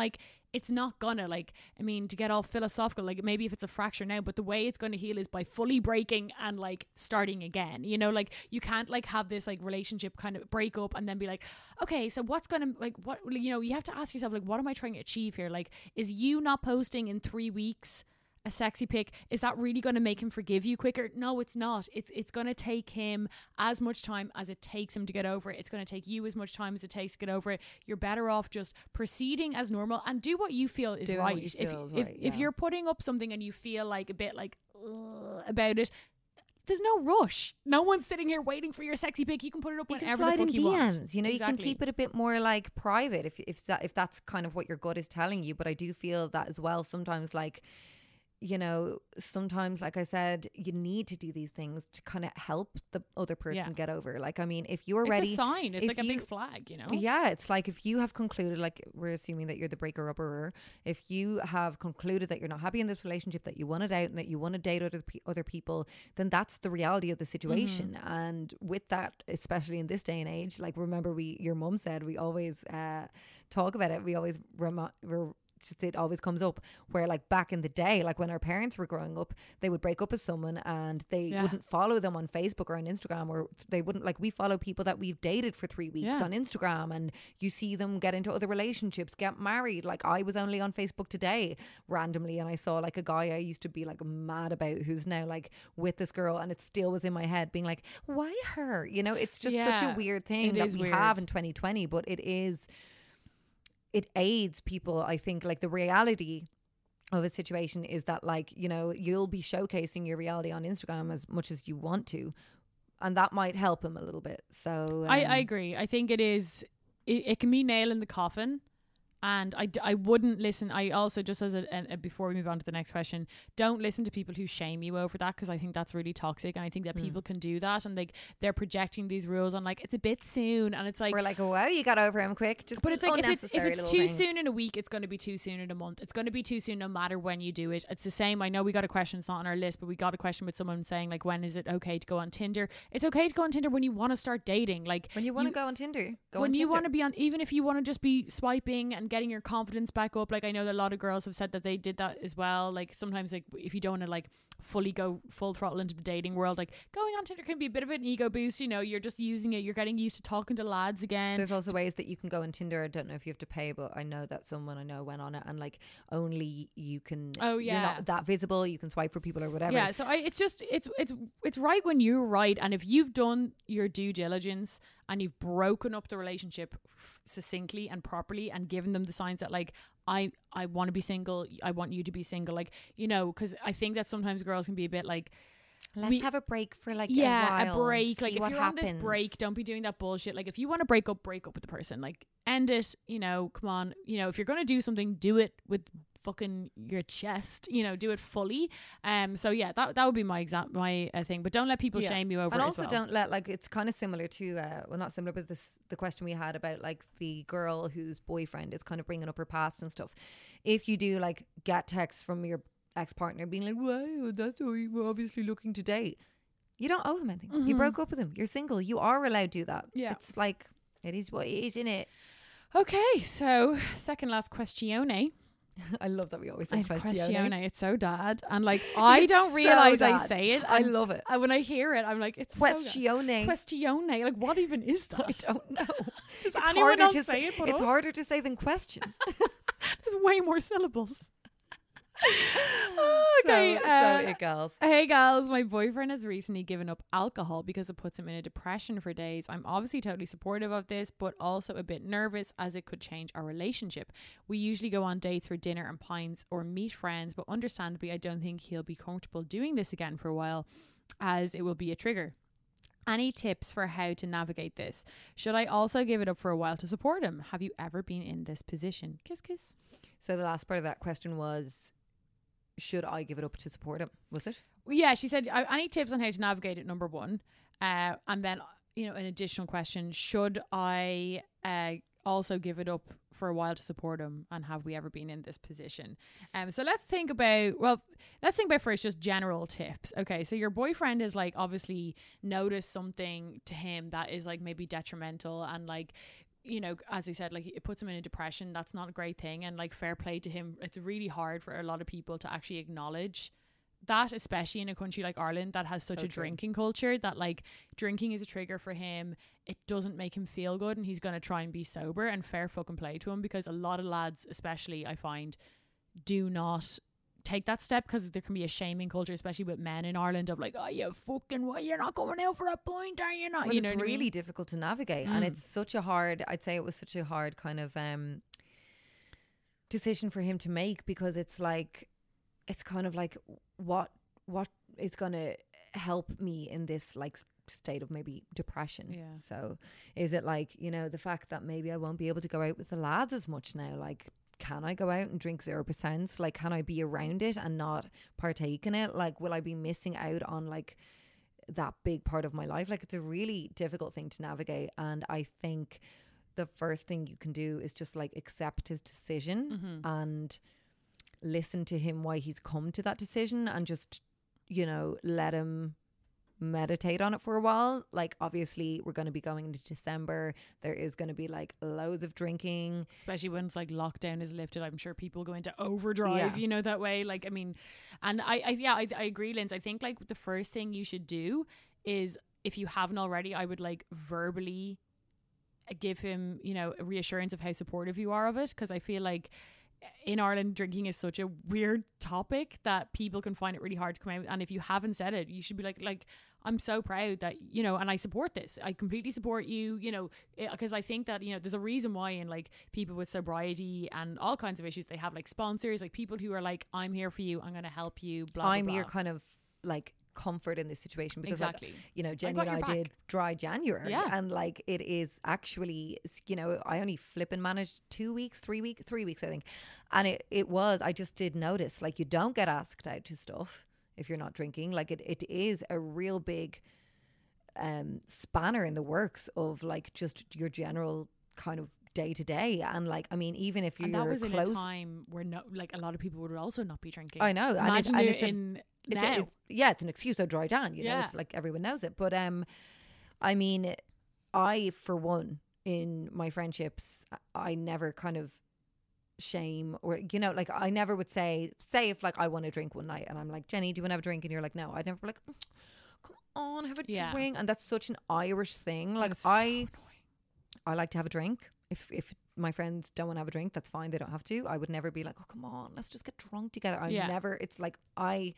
it's not gonna, like, I mean, to get all philosophical, like maybe if it's a fracture now, but the way it's going to heal is by fully breaking and like starting again, you know, like you can't like have this like relationship kind of break up and then be like, okay, so what's gonna, like, what, you know, you have to ask yourself, like, what am I trying to achieve here? Like, is you not posting in three weeks a sexy pic, is that really going to make him forgive you quicker? No, it's not. It's it's going to take him as much time as it takes him to get over it. It's going to take you as much time as it takes to get over it. You're better off just proceeding as normal and do what you feel is Doing right. what you If feel is if, right, if yeah. you're putting up something and you feel like a bit like ugh, about it, there's no rush. No one's sitting here waiting for your sexy pic. You can put it up You can whenever slide the in fuck you D want. Ms. You know, Exactly. you can keep it a bit more like private if if that if that's kind of what your gut is telling you. But I do feel that as well. Sometimes, like, you know, sometimes, like I said, you need to do these things to kind of help the other person Yeah. get over. Like, I mean, if you're It's ready, a sign. It's if like a you- big flag, you know? Yeah, it's like if you have concluded, like we're assuming that you're the breaker upper, if you have concluded that you're not happy in this relationship, that you want it out and that you want to date other pe- other people, then that's the reality of the situation. Mm-hmm. And with that, especially in this day and age, like remember we, your mum said, we always uh, talk about it. We always remi- we're just, it always comes up where, like, back in the day, like when our parents were growing up, they would break up with someone and they Yeah. wouldn't follow them on Facebook or on Instagram, or they wouldn't, like, we follow people that we've dated for three weeks Yeah. on Instagram, and you see them get into other relationships, get married. Like, I was only on Facebook today randomly and I saw like a guy I used to be like mad about who's now like with this girl, and it still was in my head being like, why her? You know, it's just such Yeah, a weird thing it that is we weird. have in twenty twenty, but it is it aids people. I think, like, the reality of a situation is that, like, you know, you'll be showcasing your reality on Instagram as much as you want to, and that might help him a little bit. So I, um, I agree. I think it is, it, it can be nail in the coffin. And I, d- I wouldn't listen. I also, just as a, a, before we move on to the next question, don't listen to people who shame you over that, because I think that's really toxic. And I think that Mm. people can do that, and like they're projecting these rules on, like, it's a bit soon, and it's like, we're like, oh, wow, you got over him quick. Just but it's like if it's if unnecessary it's little too things. soon in a week, it's going to be too soon in a month. It's going to be too soon no matter when you do it. It's the same. I know we got a question, it's not on our list, but we got a question with someone saying, like, when is it okay to go on Tinder? It's okay to go on Tinder when you want to start dating. Like, When you want to go on Tinder, go when on you Tinder. want to be on, even if you want to just be swiping and getting your confidence back up. Like, I know that a lot of girls have said that they did that as well. Like, sometimes, like, if you don't want to like fully go full throttle into the dating world, like, going on Tinder can be a bit of an ego boost. You know, you're just using it, you're getting used to talking to lads again. There's also ways that you can go on Tinder. I don't know if you have to pay, but I know that someone I know went on it, and like only you can. Oh, you're yeah. not that visible. You can swipe for people or whatever. Yeah, so I, it's just it's it's it's right when you're right, and if you've done your due diligence and you've broken up the relationship f- succinctly and properly and given them the signs that, like, I I want to be single, I want you to be single, like, you know, because I think that sometimes girls can be a bit like, Let's we- have a break for like yeah, a, while and break. Like, see if what you're on happens. this break, don't be doing that bullshit. Like, if you want to break up, break up with the person. Like, end it. You know, come on. You know, if you're gonna do something, do it with fucking your chest. You know, do it fully. Um. So yeah, that that would be my exam my uh, thing. But don't let people Yeah. shame you over And it also as well. don't let, like, it's kind of similar to uh well, not similar, but this the question we had about like the girl whose boyfriend is kind of bringing up her past and stuff. If you do like get texts from your ex-partner being like, well, that's who you were obviously looking to date, you don't owe him anything. You broke up with him, you're single, you are allowed to do that. Yeah. It's like, it is what it is, innit? Okay, so second last questione. I love that we always say I question. questione. It's so dad, and like I It's don't so realize I dad. say it. I and love it. I, when I hear it, I'm like, it's so dad. Questione. Questione. Like, what even is that? I don't know. Does It's anyone harder else to say it? But It's us? harder to say than question. There's way more syllables. okay, so, uh, so it girls. Hey gals, my boyfriend has recently given up alcohol because it puts him in a depression for days. I'm obviously totally supportive of this, but also a bit nervous as it could change our relationship. We usually go on dates for dinner and pints or meet friends, but understandably I don't think he'll be comfortable doing this again for a while, as it will be a trigger. Any tips for how to navigate this? Should I also give it up for a while to support him? Have you ever been in this position? Kiss kiss. So the last part of that question was, should I give it up to support him? Was it? Yeah, she said, uh, any tips on how to navigate it, number one. Uh, and then, you know, an additional question, should I uh, also give it up for a while to support him, and have we ever been in this position? Um, so let's think about, well, let's think about first just general tips. Okay, so your boyfriend is like obviously noticed something to him that is like maybe detrimental, and like you know, as I said, like it puts him in a depression. That's not a great thing. And like fair play to him. It's really hard for a lot of people to actually acknowledge that, especially in a country like Ireland that has such So a true. drinking culture, that like drinking is a trigger for him. It doesn't make him feel good and he's going to try and be sober, and fair fucking play to him, because a lot of lads, especially I find, do not take that step, because there can be a shaming culture, especially with men in Ireland, of like, oh, you fucking, what, you're not going out for a pint, are you not? Well, you know it's what I really mean? difficult to navigate, and Mm. it's such a hard. I'd say it was such a hard kind of um, decision for him to make, because it's like, it's kind of like what what is going to help me in this like state of maybe depression. Yeah. So is it like, you know, the fact that maybe I won't be able to go out with the lads as much now? Like, can I go out and drink zero percent? Like, can I be around it and not partake in it? Like, will I be missing out on like that big part of my life? Like, it's a really difficult thing to navigate. And I think the first thing you can do is just like accept his decision Mm-hmm. and listen to him why he's come to that decision, and just, you know, let him meditate on it for a while. Like, obviously we're going to be going into December, there is going to be like loads of drinking, Especially when it's like lockdown is lifted. I'm sure people go into overdrive, Yeah. you know, that way. Like, I mean, and I, I yeah, I, I agree, Linz. I think like the first thing you should do is, if you haven't already, I would like verbally give him, you know, a reassurance of how supportive you are of it. Because I feel like in Ireland, drinking is such a weird topic that people can find it really hard to come out. And if you haven't said it, you should be like, like, I'm so proud that, you know, and I support this. I completely support you, you know, because I think that, you know, there's a reason why in like people with sobriety and all kinds of issues, they have like sponsors, like people who are like, I'm here for you, I'm going to help you, blah, blah, I'm blah. your kind of like comfort in this situation, because Exactly. like, you know, Jenny got and I your did back. dry January, Yeah. and like it is actually, you know, I only flip and managed two weeks three weeks three weeks I think, and it, it was, I just did notice, like, you don't get asked out to stuff if you're not drinking. Like, it, it is a real big um spanner in the works of like just your general kind of day to day. And like, I mean, even if you're And that was close, in a time where no, like a lot of people would also not be drinking. I know, and it's- Imagine and it it's a- in it's now. a, it's, yeah, it's an excuse. So dry Jan, you know, Yeah. it's like everyone knows it. But um, I mean, I for one, in my friendships, I never kind of shame, or, you know, like I never would say, say if like I want to drink one night and I'm like, Jenny, do you want to have a drink? And you're like, no. I'd never be like, "Mm, come on, have a Yeah. drink. And that's such an Irish thing. Like, It's so I, annoying. I like to have a drink. If if my friends don't want to have a drink, that's fine. They don't have to. I would never be like, oh, come on, let's just get drunk together. I Yeah. never. It's like I.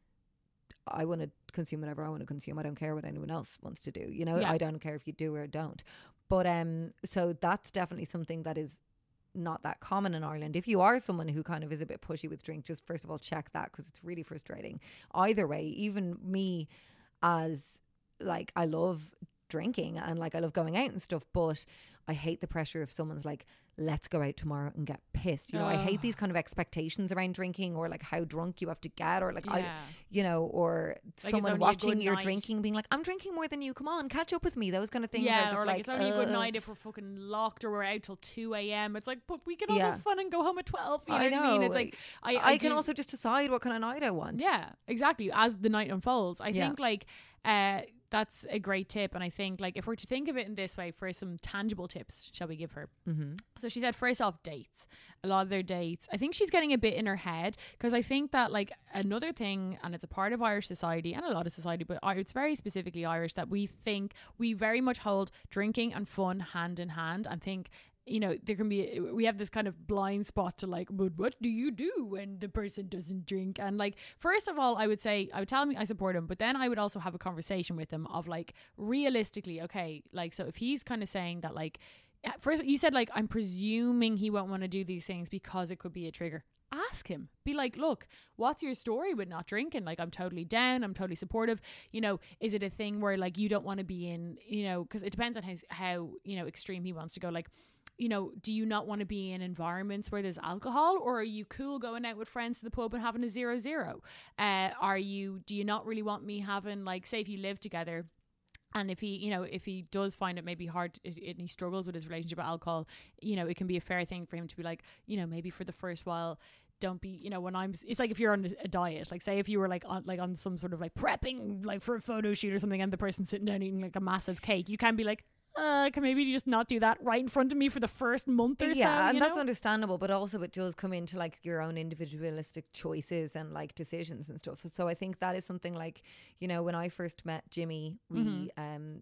I want to consume whatever I want to consume. I don't care what anyone else wants to do. You know, Yeah. I don't care if you do or don't. But um, so that's definitely something that is not that common in Ireland. If you are someone who kind of is a bit pushy with drink, just first of all check that, because it's really frustrating. Either way, even me, as like, I love drinking and like I love going out and stuff, but I hate the pressure if someone's like, let's go out tomorrow and get pissed. You know, I hate Ugh. these kind of expectations around drinking, or like how drunk you have to get, or like I, Yeah. you know, or it's someone only a watching good your night. drinking being like, I'm drinking more than you, come on, catch up with me. Those kind of things are Yeah, just or like, it's only a good ugh. night if we're fucking locked or we're out till two a.m. It's like, but we can also Yeah. have fun and go home at twelve. You know, I what I mean? know. It's like, I, I, I, can do- also just decide what kind of night I want. Yeah, exactly. As the night unfolds, I Yeah. think like uh, that's a great tip. And I think like if we're to think of it in this way, for some tangible tips, shall we give her? Mm-hmm. So she said, first off, dates. A lot of their dates, I think she's getting a bit in her head, because I think that like another thing, and it's a part of Irish society and a lot of society, but I- it's very specifically Irish, that we think we very much hold drinking and fun hand in hand, and think, you know, there can be, we have this kind of blind spot to like, but what do you do when the person doesn't drink? And like, first of all, I would say, I would tell him I support him, but then I would also have a conversation with him of like, realistically, okay, like, so if he's kind of saying that like, first you said like, I'm presuming he won't want to do these things because it could be a trigger. Ask him, be like, look, what's your story with not drinking? Like, I'm totally down, I'm totally supportive. You know, is it a thing where like you don't want to be in, you know, because it depends on how, how, you know, extreme he wants to go. Like, you know, do you not want to be in environments where there's alcohol, or are you cool going out with friends to the pub and having a zero zero? Uh, are you, do you not really want me having, like, say if you live together, and if he, you know, if he does find it maybe hard it, it, and he struggles with his relationship with alcohol, you know, it can be a fair thing for him to be like, you know, maybe for the first while, don't be, you know, when I'm, it's like if you're on a diet, like say if you were like on like on some sort of like prepping like for a photo shoot or something, and the person's sitting down eating like a massive cake, you can be like, uh, can maybe you just not do that right in front of me for the first month or so? Yeah, and you that's know? understandable, but also it does come into like your own individualistic choices and like decisions and stuff. So I think that is something like, you know, when I first met Jimmy, we Mhm. um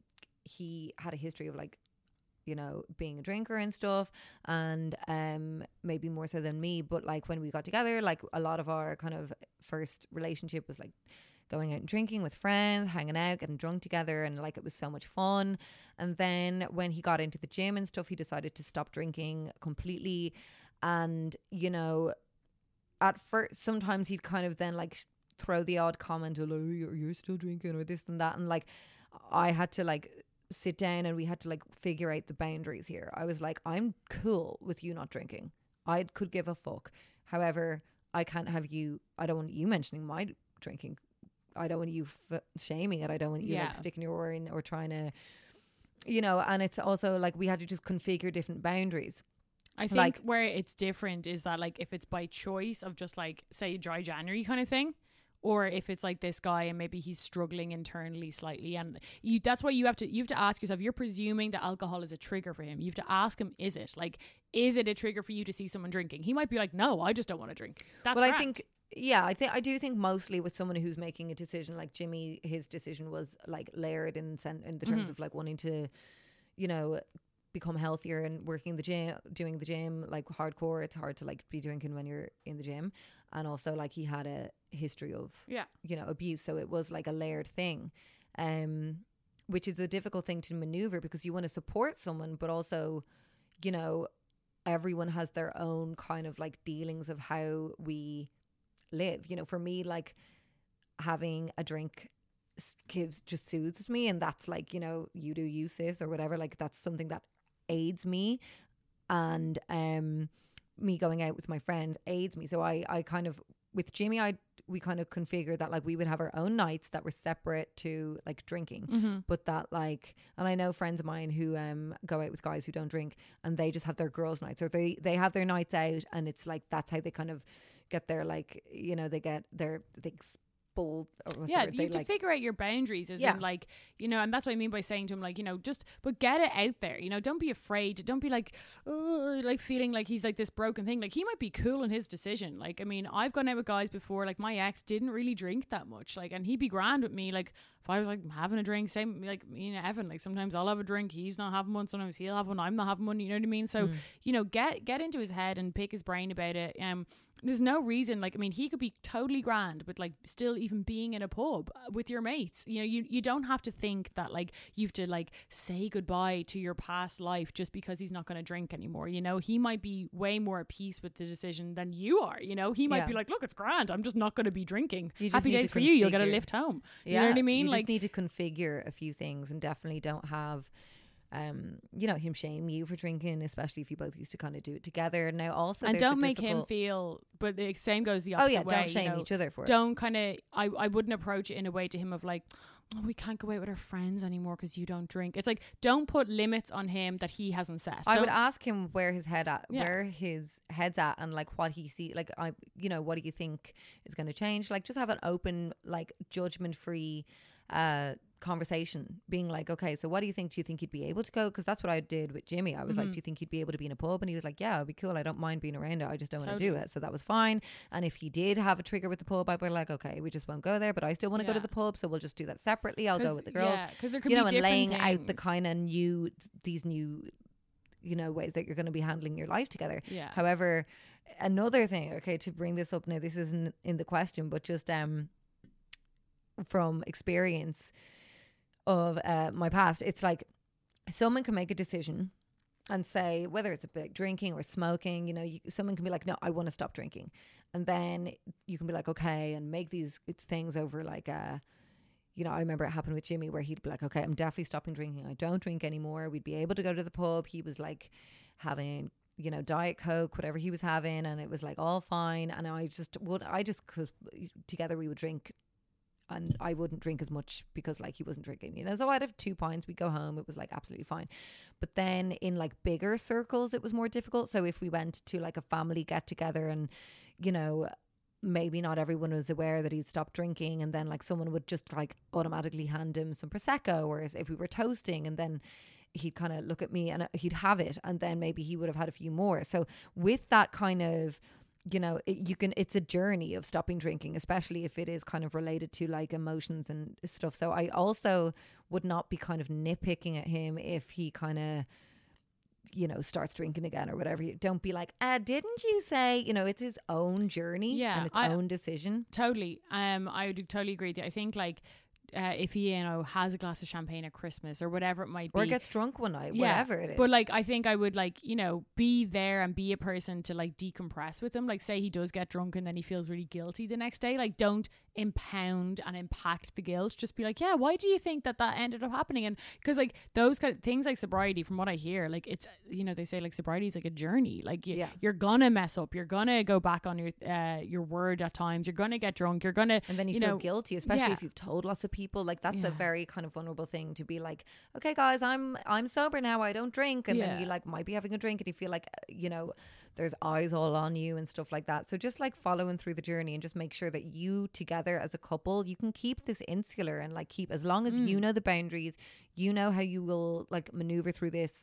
he had a history of like, you know, being a drinker and stuff, and um maybe more so than me, but like when we got together, like a lot of our kind of first relationship was like going out and drinking with friends, hanging out, getting drunk together, and like it was so much fun. And then when he got into the gym and stuff, he decided to stop drinking completely. And you know, at first sometimes he'd kind of then like throw the odd comment of like, you're, you're still drinking or this and that, and like I had to like sit down and we had to like figure out the boundaries here. I was like, I'm cool with you not drinking, I could give a fuck, however I can't have you, I don't want you mentioning my drinking, I don't want you f- shaming it, I don't want you Yeah. like sticking your oar in or trying to, you know. And it's also like we had to just configure different boundaries. I think like- where it's different is that like if it's by choice of just like say dry January kind of thing, or if it's like this guy and maybe he's struggling internally slightly, and you that's why you have to you have to ask yourself, you're presuming that alcohol is a trigger for him. You have to ask him, is it like is it a trigger for you to see someone drinking? He might be like, no, I just don't want to drink. That's well, I grand. think, yeah, I think I do think mostly with someone who's making a decision like Jimmy, his decision was like layered in sen- in the terms Mhm. of like wanting to, you know, become healthier and working the gym, doing the gym like hardcore. It's hard to like be drinking when you're in the gym, and also like he had a history of yeah. you know abuse, so it was like a layered thing, um, which is a difficult thing to maneuver because you want to support someone, but also, you know, everyone has their own kind of like dealings of how we live. You know, for me, like having a drink s- gives just soothes me, and that's like, you know, you do you sis or whatever, like that's something that aids me, and um me going out with my friends aids me. So I I kind of with Jimmy I we kind of configured that like we would have our own nights that were separate to like drinking, Mm-hmm. but that like, and I know friends of mine who um go out with guys who don't drink and they just have their girls nights, or they they have their nights out, and it's like that's how they kind of get their like, you know, they get their they expelled or what's the Yeah, word? you They, have to like, figure out your boundaries, as Yeah. in like, you know, and that's what I mean by saying to him, like, you know, just but get it out there, you know, don't be afraid, don't be like, oh, like feeling like he's like this broken thing. Like he might be cool in his decision. Like, I mean, I've gone out with guys before, like my ex didn't really drink that much, like, and he'd be grand with me, like if I was like having a drink, same like me and Evan, like sometimes I'll have a drink, he's not having one, sometimes he'll have one, I'm not having one, you know what I mean? So, Mm. you know, get get into his head and pick his brain about it. Um, there's no reason, like, I mean, he could be totally grand, but like still even being in a pub uh, with your mates, you know, you, you don't have to think that like you have to like say goodbye to your past life just because he's not going to drink anymore. You know, he might be way more at peace with the decision than you are. You know, he might Yeah. be like, look, it's grand, I'm just not going to be drinking. You just Happy need days to for you, you'll get a configure- lift home. You Yeah, know what I mean? You Like, just need to configure a few things, and definitely don't have, um, you know, him shame you for drinking, especially if you both used to kind of do it together. Now, also, and there's the don't make him difficult- feel, but the same goes the Oh opposite yeah, way. don't you shame know. each other for it. Don't kind of, I, I wouldn't approach it in a way to him of like, oh, we can't go out with our friends anymore because you don't drink. It's like, don't put limits on him that he hasn't set. I would Don't- ask him where his head at, Yeah. where his head's at, and like what he see. Like, I, you know, what do you think is going to change? Like, just have an open, like, judgment-free, uh, conversation. Being like, okay, so what do you think? Do you think he'd be able to go? Because that's what I did with Jimmy. I was like, Mhm. do you think he'd be able to be in a pub? And he was like, yeah, it'd be cool. I don't mind being around it. I just don't want to do Totally. it. So that was fine. And if he did have a trigger with the pub, I'd be like, okay, we just won't go there. But I still want to go to Yeah. the pub, so we'll just do that separately. I'll go 'Cause- with the girls. Yeah, because there could You know, be and different laying out the things. kind of new, these new, you know, ways that you're going to be handling your life together. Yeah. However, another thing, okay, to bring this up now, this isn't in the question, but just um, from experience of uh, my past, it's like someone can make a decision and say, whether it's a bit drinking or smoking, you know, you, someone can be like, no, I want to stop drinking. And then you can be like, okay, and make these it's things over like, uh, you know, I remember it happened with Jimmy where he'd be like, okay, I'm definitely stopping drinking. I don't drink anymore. We'd be able to go to the pub. He was like having, you know, Diet Coke, whatever he was having, and it was like all fine. And I just would, I just, cause together we would drink, and I wouldn't drink as much because like he wasn't drinking, you know. So I'd have two pints, we'd go home, it was like absolutely fine. But then in like bigger circles, it was more difficult. So if we went to like a family get together and, you know, maybe not everyone was aware that he'd stopped drinking, and then like someone would just like automatically hand him some Prosecco, or if we were toasting, and then he'd kind of look at me and he'd have it, and then maybe he would have had a few more. So with that kind of, you know, it, you can, it's a journey of stopping drinking, especially if it is kind of related to like emotions and stuff. So I also would not be kind of nitpicking at him if he kind of, you know, starts drinking again or whatever. You don't be like, uh, didn't you say, you know, it's his own journey Yeah, and its I- own decision. Totally. Um, I would totally agree with you. I think like uh, if he, you know, has a glass of champagne at Christmas or whatever it might be, Or gets drunk one night, yeah, whatever it is. But like, I think I would like, you know, be there and be a person to like decompress with him. Like, say he does get drunk and then he feels really guilty the next day. Like, don't impound and impact the guilt. Just be like, yeah, why do you think that that ended up happening? And because like those kind of things, like sobriety, from what I hear, like it's, you know, they say like sobriety is like a journey. Like you, Yeah. you're gonna mess up. You're gonna go back on your uh, your word at times. You're gonna get drunk. You're gonna, And then you, you feel know, guilty, especially yeah. if you've told lots of people. Like that's Yeah. a very kind of vulnerable thing to be like, okay, guys, I'm I'm sober now. I don't drink, and Yeah. then you like might be having a drink, and you feel like uh, you know there's eyes all on you and stuff like that. So just like following through the journey and just make sure that you together as a couple, you can keep this insular and like keep as long as Mm. you know the boundaries, you know how you will like maneuver through this.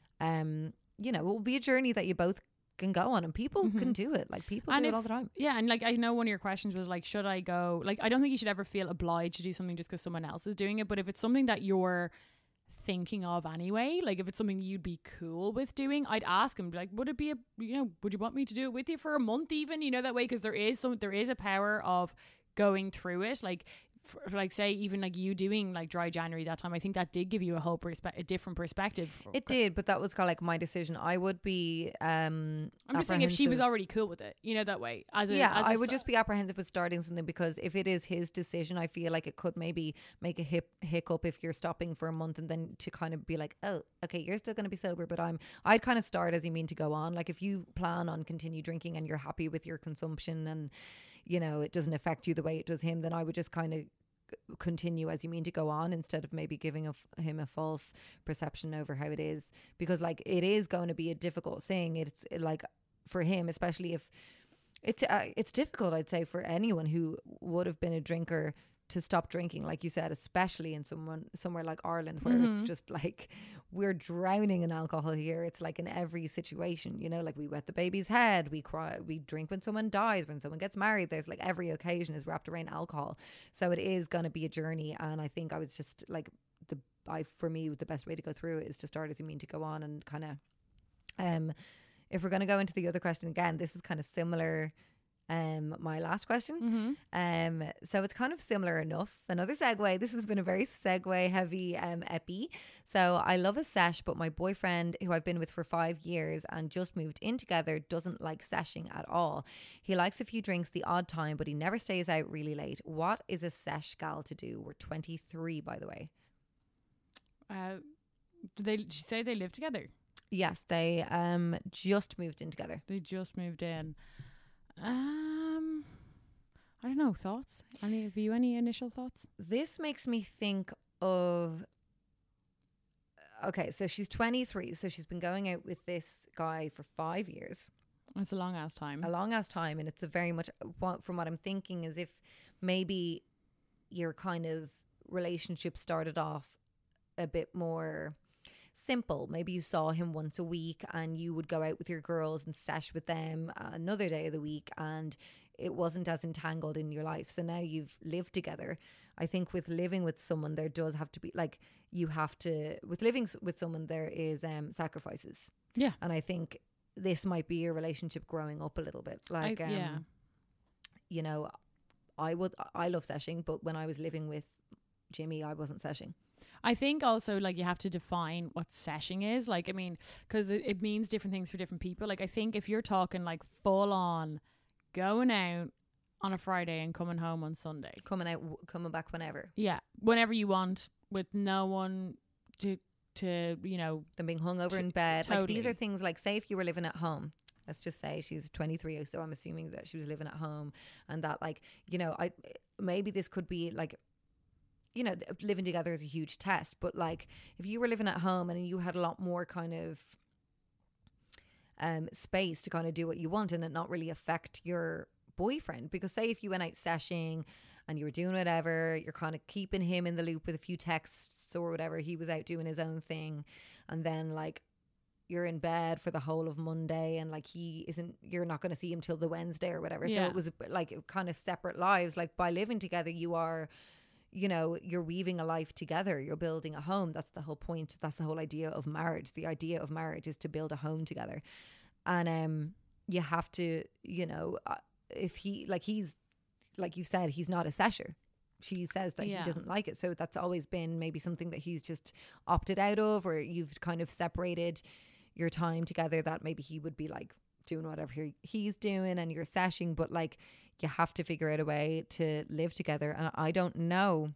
Um, you know, it will be a journey that you both can go on, and people can do it. Like people And do if- it all the time. Yeah, and like I know one of your questions was like, should I go? Like, I don't think you should ever feel obliged to do something just because someone else is doing it. But if it's something that you're thinking of anyway, like if it's something you'd be cool with doing, I'd ask him, like, would it be a, you know, would you want me to do it with you for a month even, you know, that way? Because there is some, there is a power of going through it. Like, for, like say even like you doing like dry January that time, I think that did give you a whole perspe- a different perspective. It did, but that was kind of like my decision. I would be. Um, I'm just saying if she was apprehensive. already cool with it, you know, that way. As a, yeah, as a I would s- just be apprehensive with starting something, because if it is his decision, I feel like it could maybe make a hip hiccup if you're stopping for a month, and then to kind of be like, oh, okay, you're still going to be sober, but I'm. I'd kind of start as you mean to go on. Like if you plan on continue drinking and you're happy with your consumption, and you know it doesn't affect you the way it does him, then I would just kind of continue as you mean to go on, instead of maybe giving a f- him a false perception over how it is, because like it is going to be a difficult thing. It's like for him, especially if it's uh, it's difficult, I'd say, for anyone who would have been a drinker to stop drinking, like you said, especially in someone somewhere like Ireland, where Mm-hmm. it's just like we're drowning in alcohol here. It's like in every situation, you know, like we wet the baby's head, we cry, we drink when someone dies, when someone gets married. There's like every occasion is wrapped around alcohol. So it is going to be a journey, and I think I was just like the I for me the best way to go through it is to start as you mean to go on, and kind of um if we're going to go into the other question again, this is kind of similar. Um, my last question. Mm-hmm. Um, so it's kind of similar enough. Another segue. This has been a very segue heavy um epi. So I love a sesh, but my boyfriend, who I've been with for five years and just moved in together, doesn't like seshing at all. He likes a few drinks the odd time, but he never stays out really late. What is a sesh gal to do? We're twenty-three, by the way. Uh, did they did you say they live together? Yes, they um just moved in together. They just moved in. Um, I don't know. Thoughts? Any of you? Any initial thoughts? This makes me think of. Okay, so she's twenty-three, so she's been going out with this guy for five years, It's a long ass time. a long ass time, and it's a very much what- from what I'm thinking is if maybe your kind of relationship started off a bit more simple. Maybe you saw him once a week and you would go out with your girls and sesh with them another day of the week, and it wasn't as entangled in your life. So now you've lived together. I think with living with someone, there does have to be like you have to with living s- with someone there is um sacrifices. Yeah. And I think this might be your relationship growing up a little bit. Like I- um, yeah. you know, I would I love seshing, but when I was living with Jimmy, I wasn't seshing. I think also like you have to define what seshing is. Like, I mean, because it, it means different things for different people. Like, I think if you're talking like full on going out on a Friday and coming home on Sunday, Coming out, w- coming back whenever. yeah, whenever you want, with no one to to you know, Them being hung over T- in bed. Like these totally. are things like, say if you were living at home. Let's just say she's twenty-three, so I'm assuming that she was living at home, and that like, you know, I maybe this could be like, you know, th- living together is a huge test, but like if you were living at home and you had a lot more kind of um space to kind of do what you want and it not really affect your boyfriend, because say if you went out seshing and you were doing whatever, you're kind of keeping him in the loop with a few texts tests or whatever. He was out doing his own thing, and then like you're in bed for the whole of Monday, and like he isn't, you're not going to see him till the Wednesday or whatever. Yeah. So it was like kind of separate lives. Like by living together, you are, you know, you're weaving a life together. You're building a home. That's the whole point. That's the whole idea of marriage. The idea of marriage is to build a home together. And um, you have to, you know, uh, if he, like he's, like you said, he's not a sesher. She says that Yeah. he doesn't like it. So that's always been maybe something that he's just opted out of, or you've kind of separated your time together, that maybe he would be like doing whatever he, he's doing and you're seshing, but like you have to figure out a way to live together. And I don't know.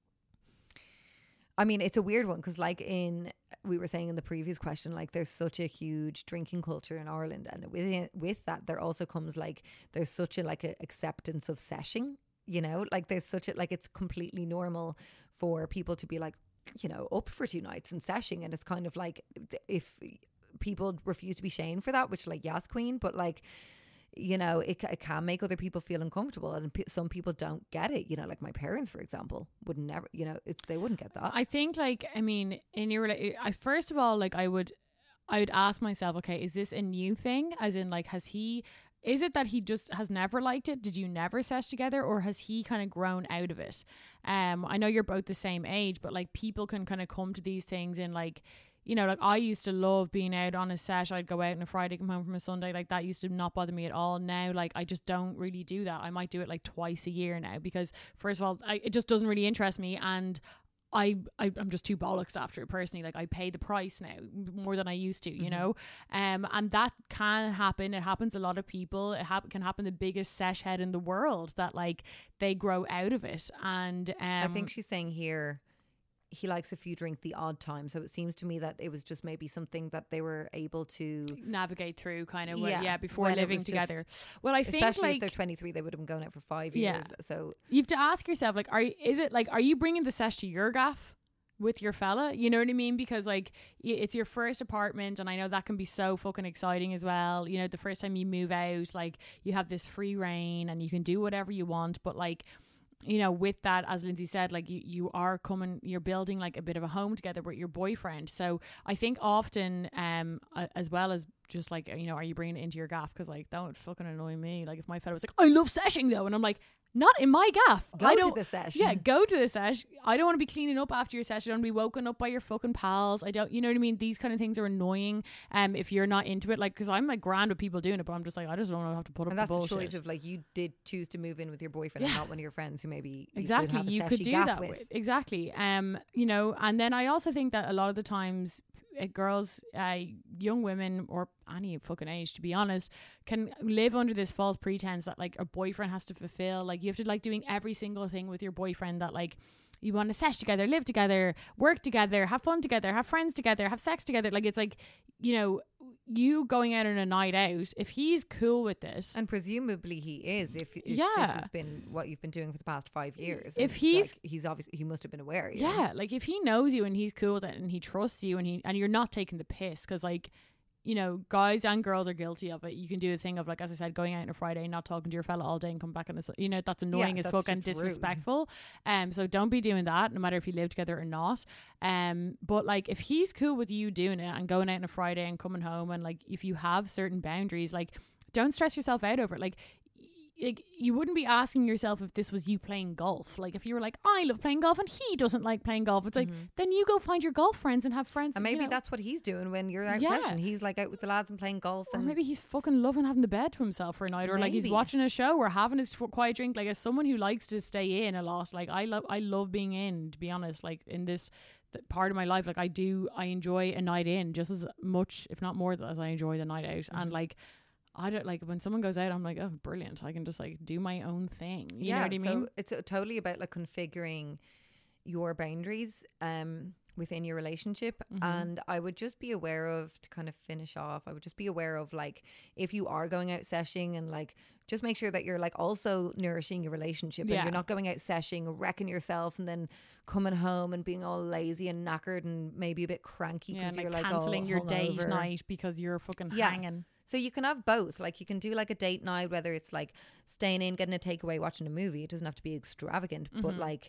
I mean, it's a weird one because like in, we were saying in the previous question, like there's such a huge drinking culture in Ireland, and with with that there also comes like there's such a like a acceptance of seshing, you know, like there's such a like it's completely normal for people to be like, you know, up for two nights and seshing, and it's kind of like if people refuse to be shamed for that, which like yes queen, but like, you know, it, it can make other people feel uncomfortable, and p- some people don't get it, you know, like my parents for example would never, you know, it, they wouldn't get that. I think like, I mean, in your rela- I first of all, like I would I would ask myself, okay, is this a new thing, as in like has he is it that he just has never liked it? Did you never sesh together, or has he kind of grown out of it? um I know you're both the same age, but like people can kind of come to these things in like, you know, like I used to love being out on a sesh. I'd go out on a Friday, come home from a Sunday. Like that used to not bother me at all. Now, like I just don't really do that. I might do it like twice a year now because first of all, I, it just doesn't really interest me. And I, I, I'm just too bollocks after it personally. Like I pay the price now more than I used to, you mm-hmm. know? Um, and that can happen. It happens to a lot of people. It hap- can happen to the biggest sesh head in the world that like they grow out of it. And um, I think she's saying here, he likes a few drink the odd time, so it seems to me that it was just maybe something that they were able to navigate through kind of yeah, yeah before when living just, together. Well, I think especially like if they're twenty-three, they would have been going out for five years. Yeah. So you have to ask yourself, like, are is it like, are you bringing the sesh to your gaff with your fella? You know what I mean? Because like it's your first apartment, and I know that can be so fucking exciting as well. You know, the first time you move out, like you have this free reign and you can do whatever you want, but like, you know, with that, as Lindsay said, like you, you are coming, you're building like a bit of a home together with your boyfriend. So I think often, um, uh, as well as just like, you know, are you bringing it into your gaff? Because like, that would fucking annoy me. Like if my fellow was like, I love seshing though, and I'm like, not in my gaff. Go I don't, to the sesh. Yeah, go to the sesh. I don't want to be cleaning up after your sesh. I don't want to be woken up by your fucking pals. I don't, you know what I mean? These kind of things are annoying. Um, if you're not into it, like, because I'm like grand with people doing it, but I'm just like, I just don't want to have to put up and the that's the bullshit. choice of like, you did choose to move in with your boyfriend Yeah. and not one of your friends who maybe Exactly, you, you have a could seshy do gaff that with. with. Exactly. Um, you know, and then I also think that a lot of the times uh, girls, uh, young women, or any fucking age, to be honest, can live under this false pretense that like a boyfriend has to fulfill. Like you have to like doing every single thing with your boyfriend that like you want to sesh together, live together, work together, have fun together, have friends together, have sex together. Like it's like, you know, you going out on a night out, if he's cool with this, and presumably he is, if, if Yeah. this has been what you've been doing for the past five years. If and, he's- like, he's obviously, he must have been aware. you yeah, know? like if he knows you and he's cool with it and he trusts you and he and you're not taking the piss, because like, you know, guys and girls are guilty of it. You can do a thing of like, as I said, going out on a Friday, not talking to your fella all day and come back on a, su- you know, that's annoying Yeah, as that's fuck and just rude. disrespectful. Um, so don't be doing that, no matter if you live together or not. Um, but like if he's cool with you doing it and going out on a Friday and coming home, and like if you have certain boundaries, like don't stress yourself out over it. Like, like you wouldn't be asking yourself if this was you playing golf. Like if you were like, I love playing golf and he doesn't like playing golf, it's like, then you go find your golf friends and have friends. And maybe you know. that's what he's doing when you're out Yeah. session. He's like out with the lads and playing golf. Or And maybe he's fucking loving having the bed to himself for a night, or like he's Maybe. watching a show or having his f- quiet drink. Like as someone who likes to stay in a lot, like I love, I love being in. To be honest, like in this th- part of my life, like I do, I enjoy a night in just as much, if not more, as I enjoy the night out. Mm-hmm. And like, I don't like when someone goes out, I'm like, oh, brilliant! I can just like do my own thing. You yeah, know what I mean? So it's uh, totally about like configuring your boundaries um within your relationship. Mm-hmm. And I would just be aware of, to kind of finish off, I would just be aware of like, if you are going out seshing, and like just make sure that you're like also nourishing your relationship, Yeah. and you're not going out seshing, wrecking yourself, and then coming home and being all lazy and knackered and maybe a bit cranky Yeah, because and, you're like like cancelling all your date hungover. night because you're fucking Yeah. hanging. So you can have both. Like you can do like a date night, whether it's like staying in, getting a takeaway, watching a movie. It doesn't have to be extravagant, but like,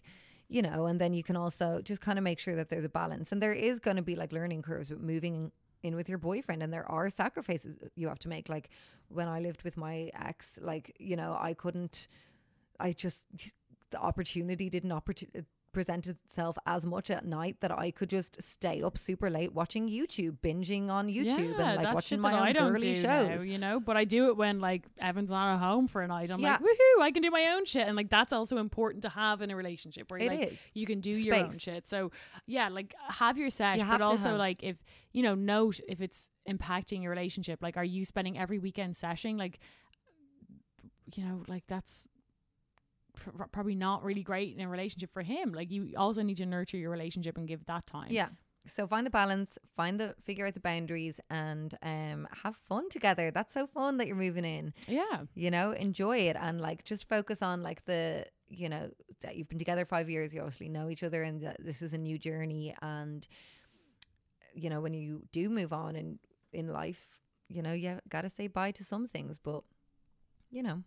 you know, and then you can also just kind of make sure that there's a balance. And there is going to be like learning curves with moving in with your boyfriend, and there are sacrifices you have to make. Like when I lived with my ex, like, you know, I couldn't, I just, the opportunity didn't opportunity present itself as much at night that I could just stay up super late watching YouTube, binging on YouTube, yeah, and like watching my that own I don't girly do shows. Now, you know, but I do it when like Evan's not at home for a night. I'm Yeah. like, woohoo, I can do my own shit. And like that's also important to have in a relationship where It like is. you can do your own Space. shit. So yeah, like have your sesh, You have but to also have- like if you know, note if it's impacting your relationship. Like, are you spending every weekend seshing? Like, you know, like that's pr- probably not really great in a relationship for him. Like you also need to nurture your relationship and give that time. Yeah. So find the balance, find the figure out the boundaries, and um have fun together. That's so fun that you're moving in. Yeah. You know, enjoy it, and like just focus on like the, you know, that you've been together five years. You obviously know each other, and that this is a new journey. And you know, when you do move on in in life, you know, you gotta say bye to some things, but you know,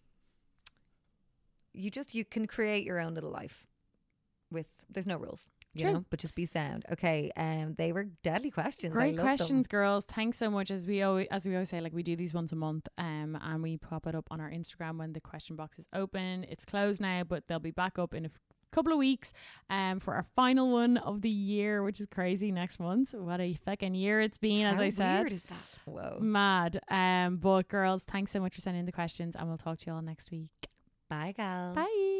you just you can create your own little life with there's no rules. You True. know, but just be sound. Okay, um, they were deadly questions. I Great loved questions, them. girls. Thanks so much. As we always, as we always say, like we do these once a month, um, and we pop it up on our Instagram when the question box is open. It's closed now, but they'll be back up in a f- couple of weeks, um, for our final one of the year, which is crazy. Next month, what a fucking year it's been, as How I said. weird is that? Whoa. Mad. Um, but girls, thanks so much for sending the questions, and we'll talk to you all next week. Bye, gals. Bye.